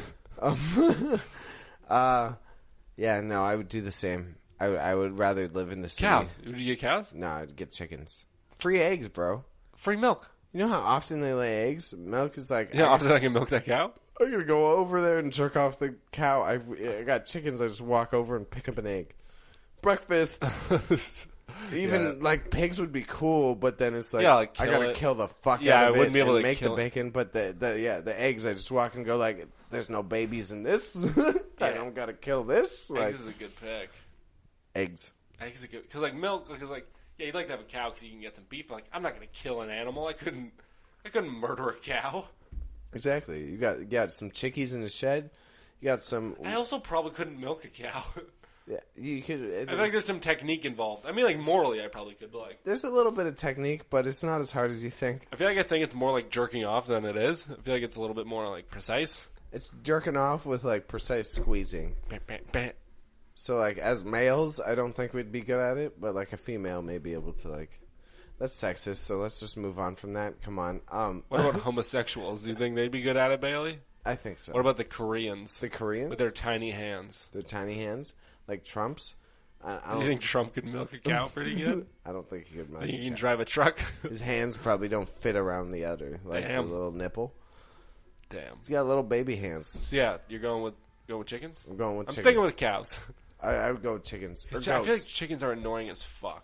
um, uh, yeah, no, I would do the same. I would, I would rather live in the city. Cows. Would you get cows? No, I'd get chickens. Free eggs, bro. Free milk. You know how often they lay eggs? Milk is like, Yeah, I, often I can milk that cow. I'm gonna go over there and jerk off the cow. I've, I got chickens. I just walk over and pick up an egg. Breakfast. Even Yeah. like pigs would be cool, but then it's like, Yeah, like, I kill gotta it. kill the fuck Yeah, out I of wouldn't it be able and to make kill the it. bacon. But the, the yeah the eggs, I just walk and go like, there's no babies in this. I Yeah. don't gotta kill this. Like Eggs is a good pick. eggs. Eggs is a good because like milk because like yeah you'd like to have a cow because you can get some beef. But like I'm not gonna kill an animal. I couldn't. I couldn't murder a cow. Exactly. You got you got some chickies in the shed. You got some. I also probably couldn't milk a cow. Yeah, you could. It, I feel like there's some technique involved. I mean, like morally, I probably could, but like there's a little bit of technique, but it's not as hard as you think. I feel like I think it's more like jerking off than it is. I feel like it's a little bit more like precise. It's jerking off with like precise squeezing. Bam, bam, bam. So like as males, I don't think we'd be good at it, but like a female may be able to like. That's sexist, so let's just move on from that. Come on. Um, What about homosexuals? Do you think they'd be good at it, Bailey? I think so. What about the Koreans the Koreans? with their tiny hands? their tiny hands, like Trump's. I, I Do you don't. think Trump could milk a cow pretty good? I don't think he could. Think he can milk drive a truck? a cow. His hands probably don't fit around the udder, like Damn. the little nipple. Damn. He's got little baby hands. So yeah, you're going with going with chickens? I'm going with I'm chickens. sticking with cows. I, I would go with chickens. Or I feel goats. like chickens are annoying as fuck.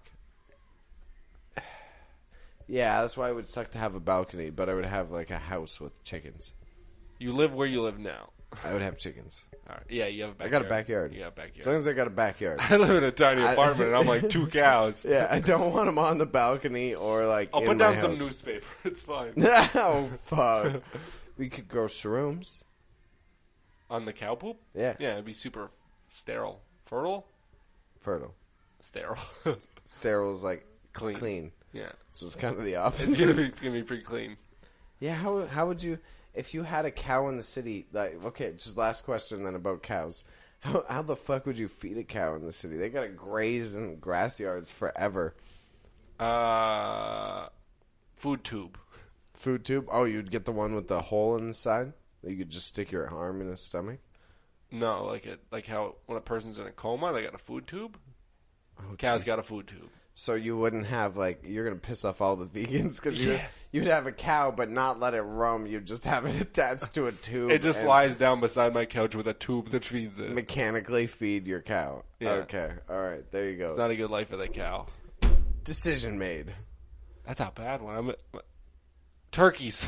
Yeah, that's why it would suck to have a balcony, but I would have like a house with chickens. You live where you live now. I would have chickens. All right. Yeah, you have a backyard. I got a backyard. You got a backyard. As long as I got a backyard. I live in a tiny apartment, and I'm like two cows. Yeah, I don't want them on the balcony or like. I'll in put my down house. some newspaper. It's fine. Oh fuck! We could grow shrooms On the cow poop? Yeah. Yeah, it'd be super sterile. Fertile? Fertile. Sterile. Sterile is like Clean. Clean. Yeah. So it's kind of the It's opposite. gonna, be, it's gonna be pretty clean. Yeah. How how would you if you had a cow in the city? Like, okay, just last question then about cows. How how the fuck would you feed a cow in the city? They gotta graze in grass yards forever. Uh, food tube. Food tube? Oh, you'd get the one with the hole in the side that you could just stick your arm in his stomach. No, like it, like how when a person's in a coma, they got a food tube. Oh, Cow's geez. got a food tube. So you wouldn't have like you're gonna piss off all the vegans because you Yeah. you'd have a cow but not let it roam. You'd just have it attached to a tube. It just and lies down beside my couch with a tube that feeds it. mechanically feed your cow. Yeah. Okay, all right, there you go. It's not a good life for that cow. Decision made. That's not bad one. I'm turkeys.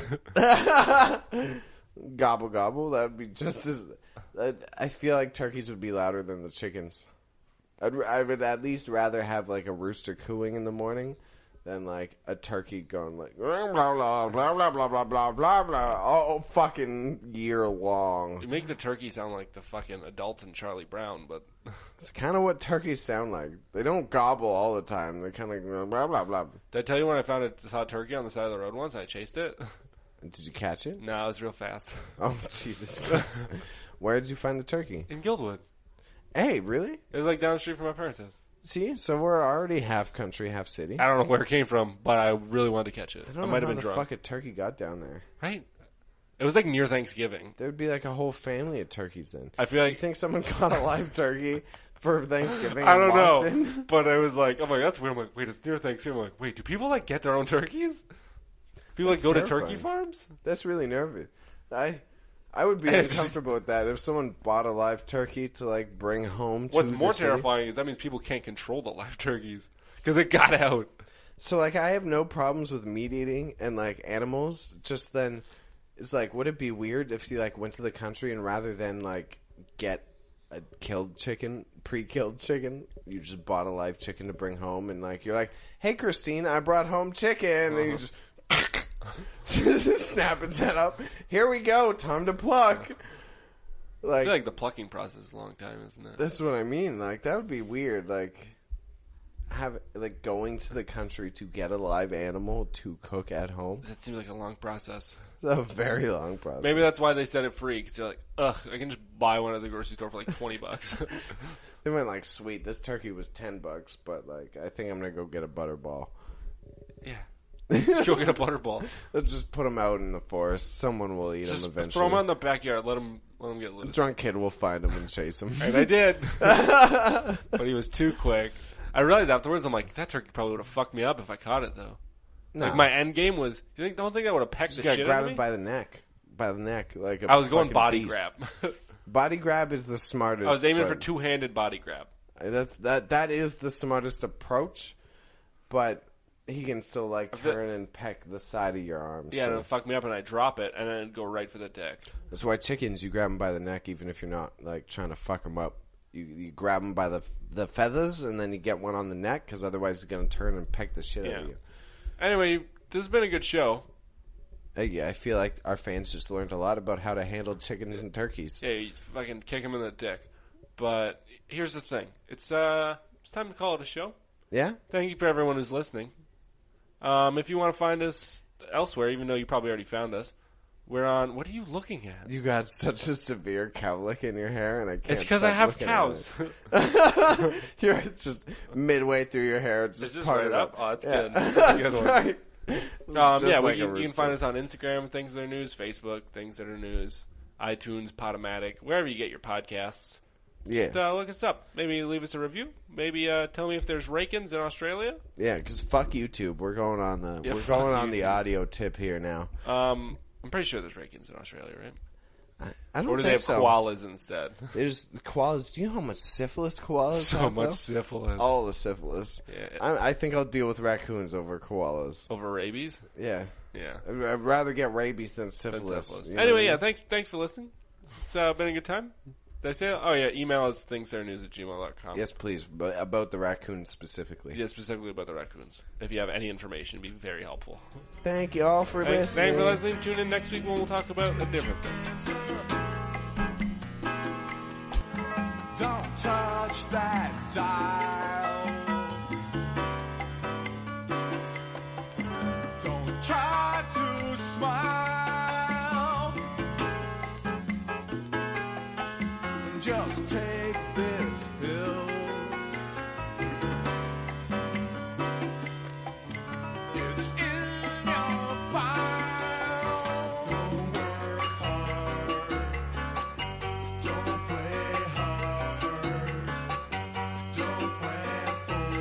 Gobble gobble. That would be just as. I- I feel like turkeys would be louder than the chickens. I'd, I would at least rather have like a rooster cooing in the morning than like a turkey going like blah blah blah blah blah blah blah blah blah blah all fucking year long. You make the turkey sound like the fucking adults in Charlie Brown, but It's kind of what turkeys sound like. They don't gobble all the time. They kind of blah blah blah. did I tell you when I found a saw a turkey on the side of the road once? I chased it. Did you catch it? No, it was real fast. Oh Jesus Christ! Where did you find the turkey? In Guildwood. Hey, really? It was like down the street from my parents' house. See, so we're already half country, half city. I don't know where it came from, but I really wanted to catch it. I I, don't know might how have been the drunk. fuck a turkey got down there. Right? It was like near Thanksgiving. There would be like a whole family of turkeys then. I feel You like think someone caught a live turkey for Thanksgiving? I in don't Boston? know, but I was like, I'm like, that's weird. I'm like, wait, it's near Thanksgiving. I'm like, wait, do people like get their own turkeys? People like That's go to turkey terrifying. farms? That's really nervous. I I would be It's just- uncomfortable with that if someone bought a live turkey to like bring home. To What's the more city. terrifying is that means people can't control the live turkeys because it got out. So like I have no problems with meat eating and like animals. Just then, it's like, would it be weird if you like went to the country and rather than like get a killed chicken, pre-killed chicken, you just bought a live chicken to bring home and like you're like, hey Christine, I brought home chicken, Uh-huh. and you just. Snap its head up. Here we go. Time to pluck. I Like, feel like the plucking process is a long time, isn't it? that's what I mean. Like that would be weird. Like have like going to the country to get a live animal to cook at home. That seems like a long process. It's a very long process. Maybe that's why they set it free because you're like, ugh, I can just buy one at the grocery store for like twenty bucks. They went like, sweet. This turkey was ten bucks, but like I think I'm gonna go get a butterball. Yeah. Just go get a butterball. Let's just put them out in the forest. Someone will eat Just them eventually. throw them out in the backyard. Let them, let them get A loose. drunk kid will find them and chase them. And I did. But he was too quick. I realized afterwards, I'm like, that turkey probably would have fucked me up if I caught it, though. No. Like, my end game was, you think, don't think I would have pecked You the gotta shit grab out of it me? by the neck. By the neck. Like a I was going fucking body beast. grab. Body grab is the smartest. I was aiming but for two-handed body grab. That, that, that is the smartest approach, but he can still like feel- turn and peck the side of your arm. Yeah, so. and it'd fuck me up and I drop it and then it'd go right for the dick. That's why chickens, you grab them by the neck even if you're not like trying to fuck them up. You, you grab them by the the feathers and then you get one on the neck because otherwise he's going to turn and peck the shit out Yeah. of you. Anyway, this has been a good show. Hey, yeah, I feel like our fans just learned a lot about how to handle chickens and turkeys. Yeah, you fucking kick him in the dick. But here's the thing. It's uh, it's time to call it a show. Yeah? Thank you for everyone who's listening. Um, if you want to find us elsewhere, even though you probably already found us, we're on. What are you looking at? You got such a severe cowlick in your hair, and I can't. It's because I stop have looking cows. at it. You're it's just midway through your hair. It's It's just just parted right up. up. Oh, that's Yeah. good. That's a good That's one. right. Um, Just yeah, like we, a you, you can rooster. find us on Instagram, Things That Are News, Facebook, Things That Are News, iTunes, Podomatic, wherever you get your podcasts. Yeah, Just, uh, look us up. Maybe leave us a review. Maybe uh, tell me if there's Rakins in Australia. yeah. Because fuck YouTube. We're going on the. Yeah, we're fuck going on the YouTube. audio tip here now. Um, I'm pretty sure there's Rakins in Australia, right? I, I don't Or do think they have so. koalas instead? There's the koalas. Do you know how much syphilis koalas So have? much though? syphilis. All the syphilis. Yeah. I, I think I'll deal with raccoons over koalas. Over rabies? Yeah. Yeah. I'd, I'd rather get rabies than Than syphilis. syphilis. you know Anyway, what I yeah, mean? thank, thanks for listening. It's uh, been a good time. Did I say that? Oh, yeah. Email us thingsthatternews at gmail dot com. Yes, please. But about the raccoons specifically. Yeah, specifically about the raccoons. If you have any information, it'd be very helpful. Thank you all for Thanks, listening. thanks for listening. Tune in next week when we'll talk about a different thing. Don't touch that dial. Don't try to smile. Just take this pill. It's in your file. Don't work hard. Don't play hard. Don't plan for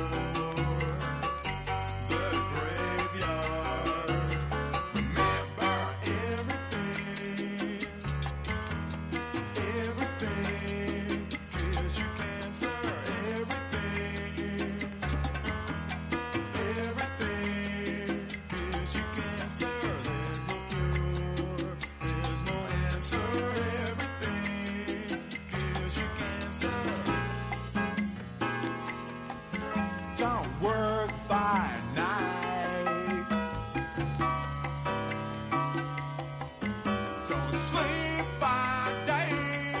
the graveyard. Remember everything. Everything gives you cancer. Everything. Everything gives you cancer. There's no cure. There's no answer. Everything gives you cancer. Don't work by night. Don't sleep by day.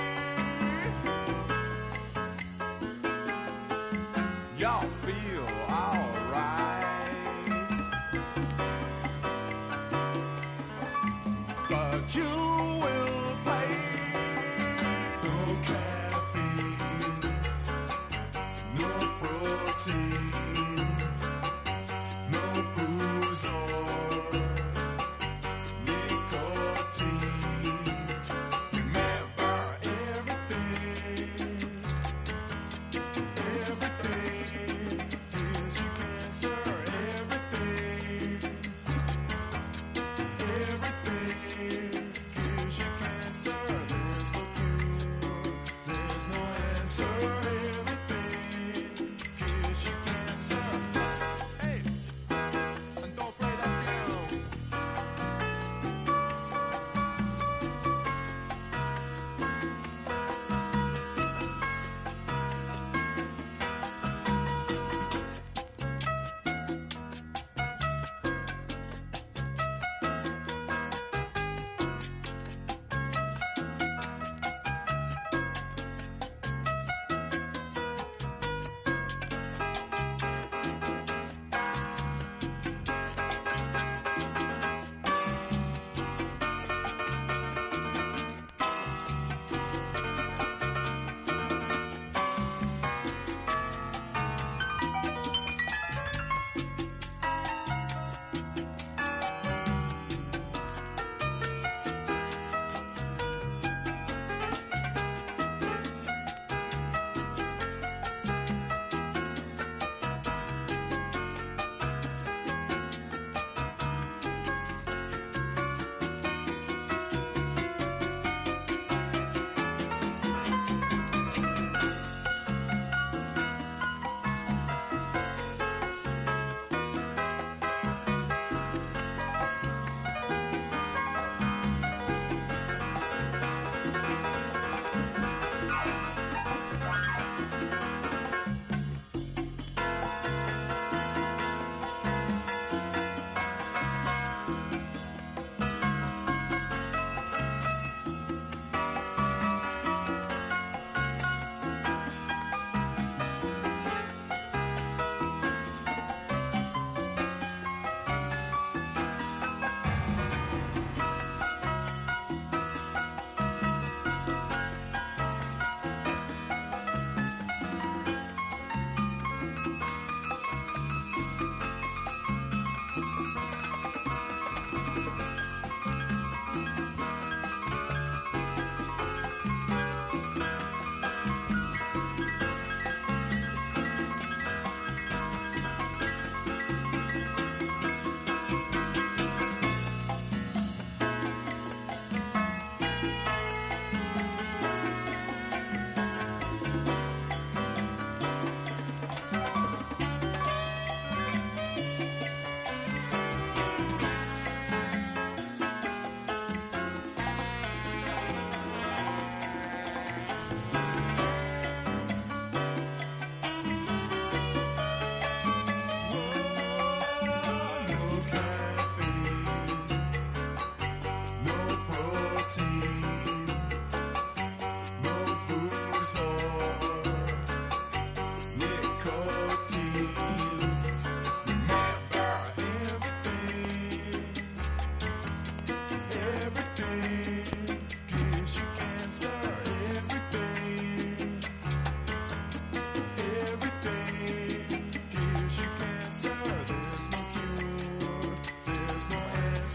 Y'all feel alright, but you will pay. No caffeine, no protein, no booze or nicotine. Remember everything. Everything gives you cancer. Everything. Everything gives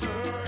answer.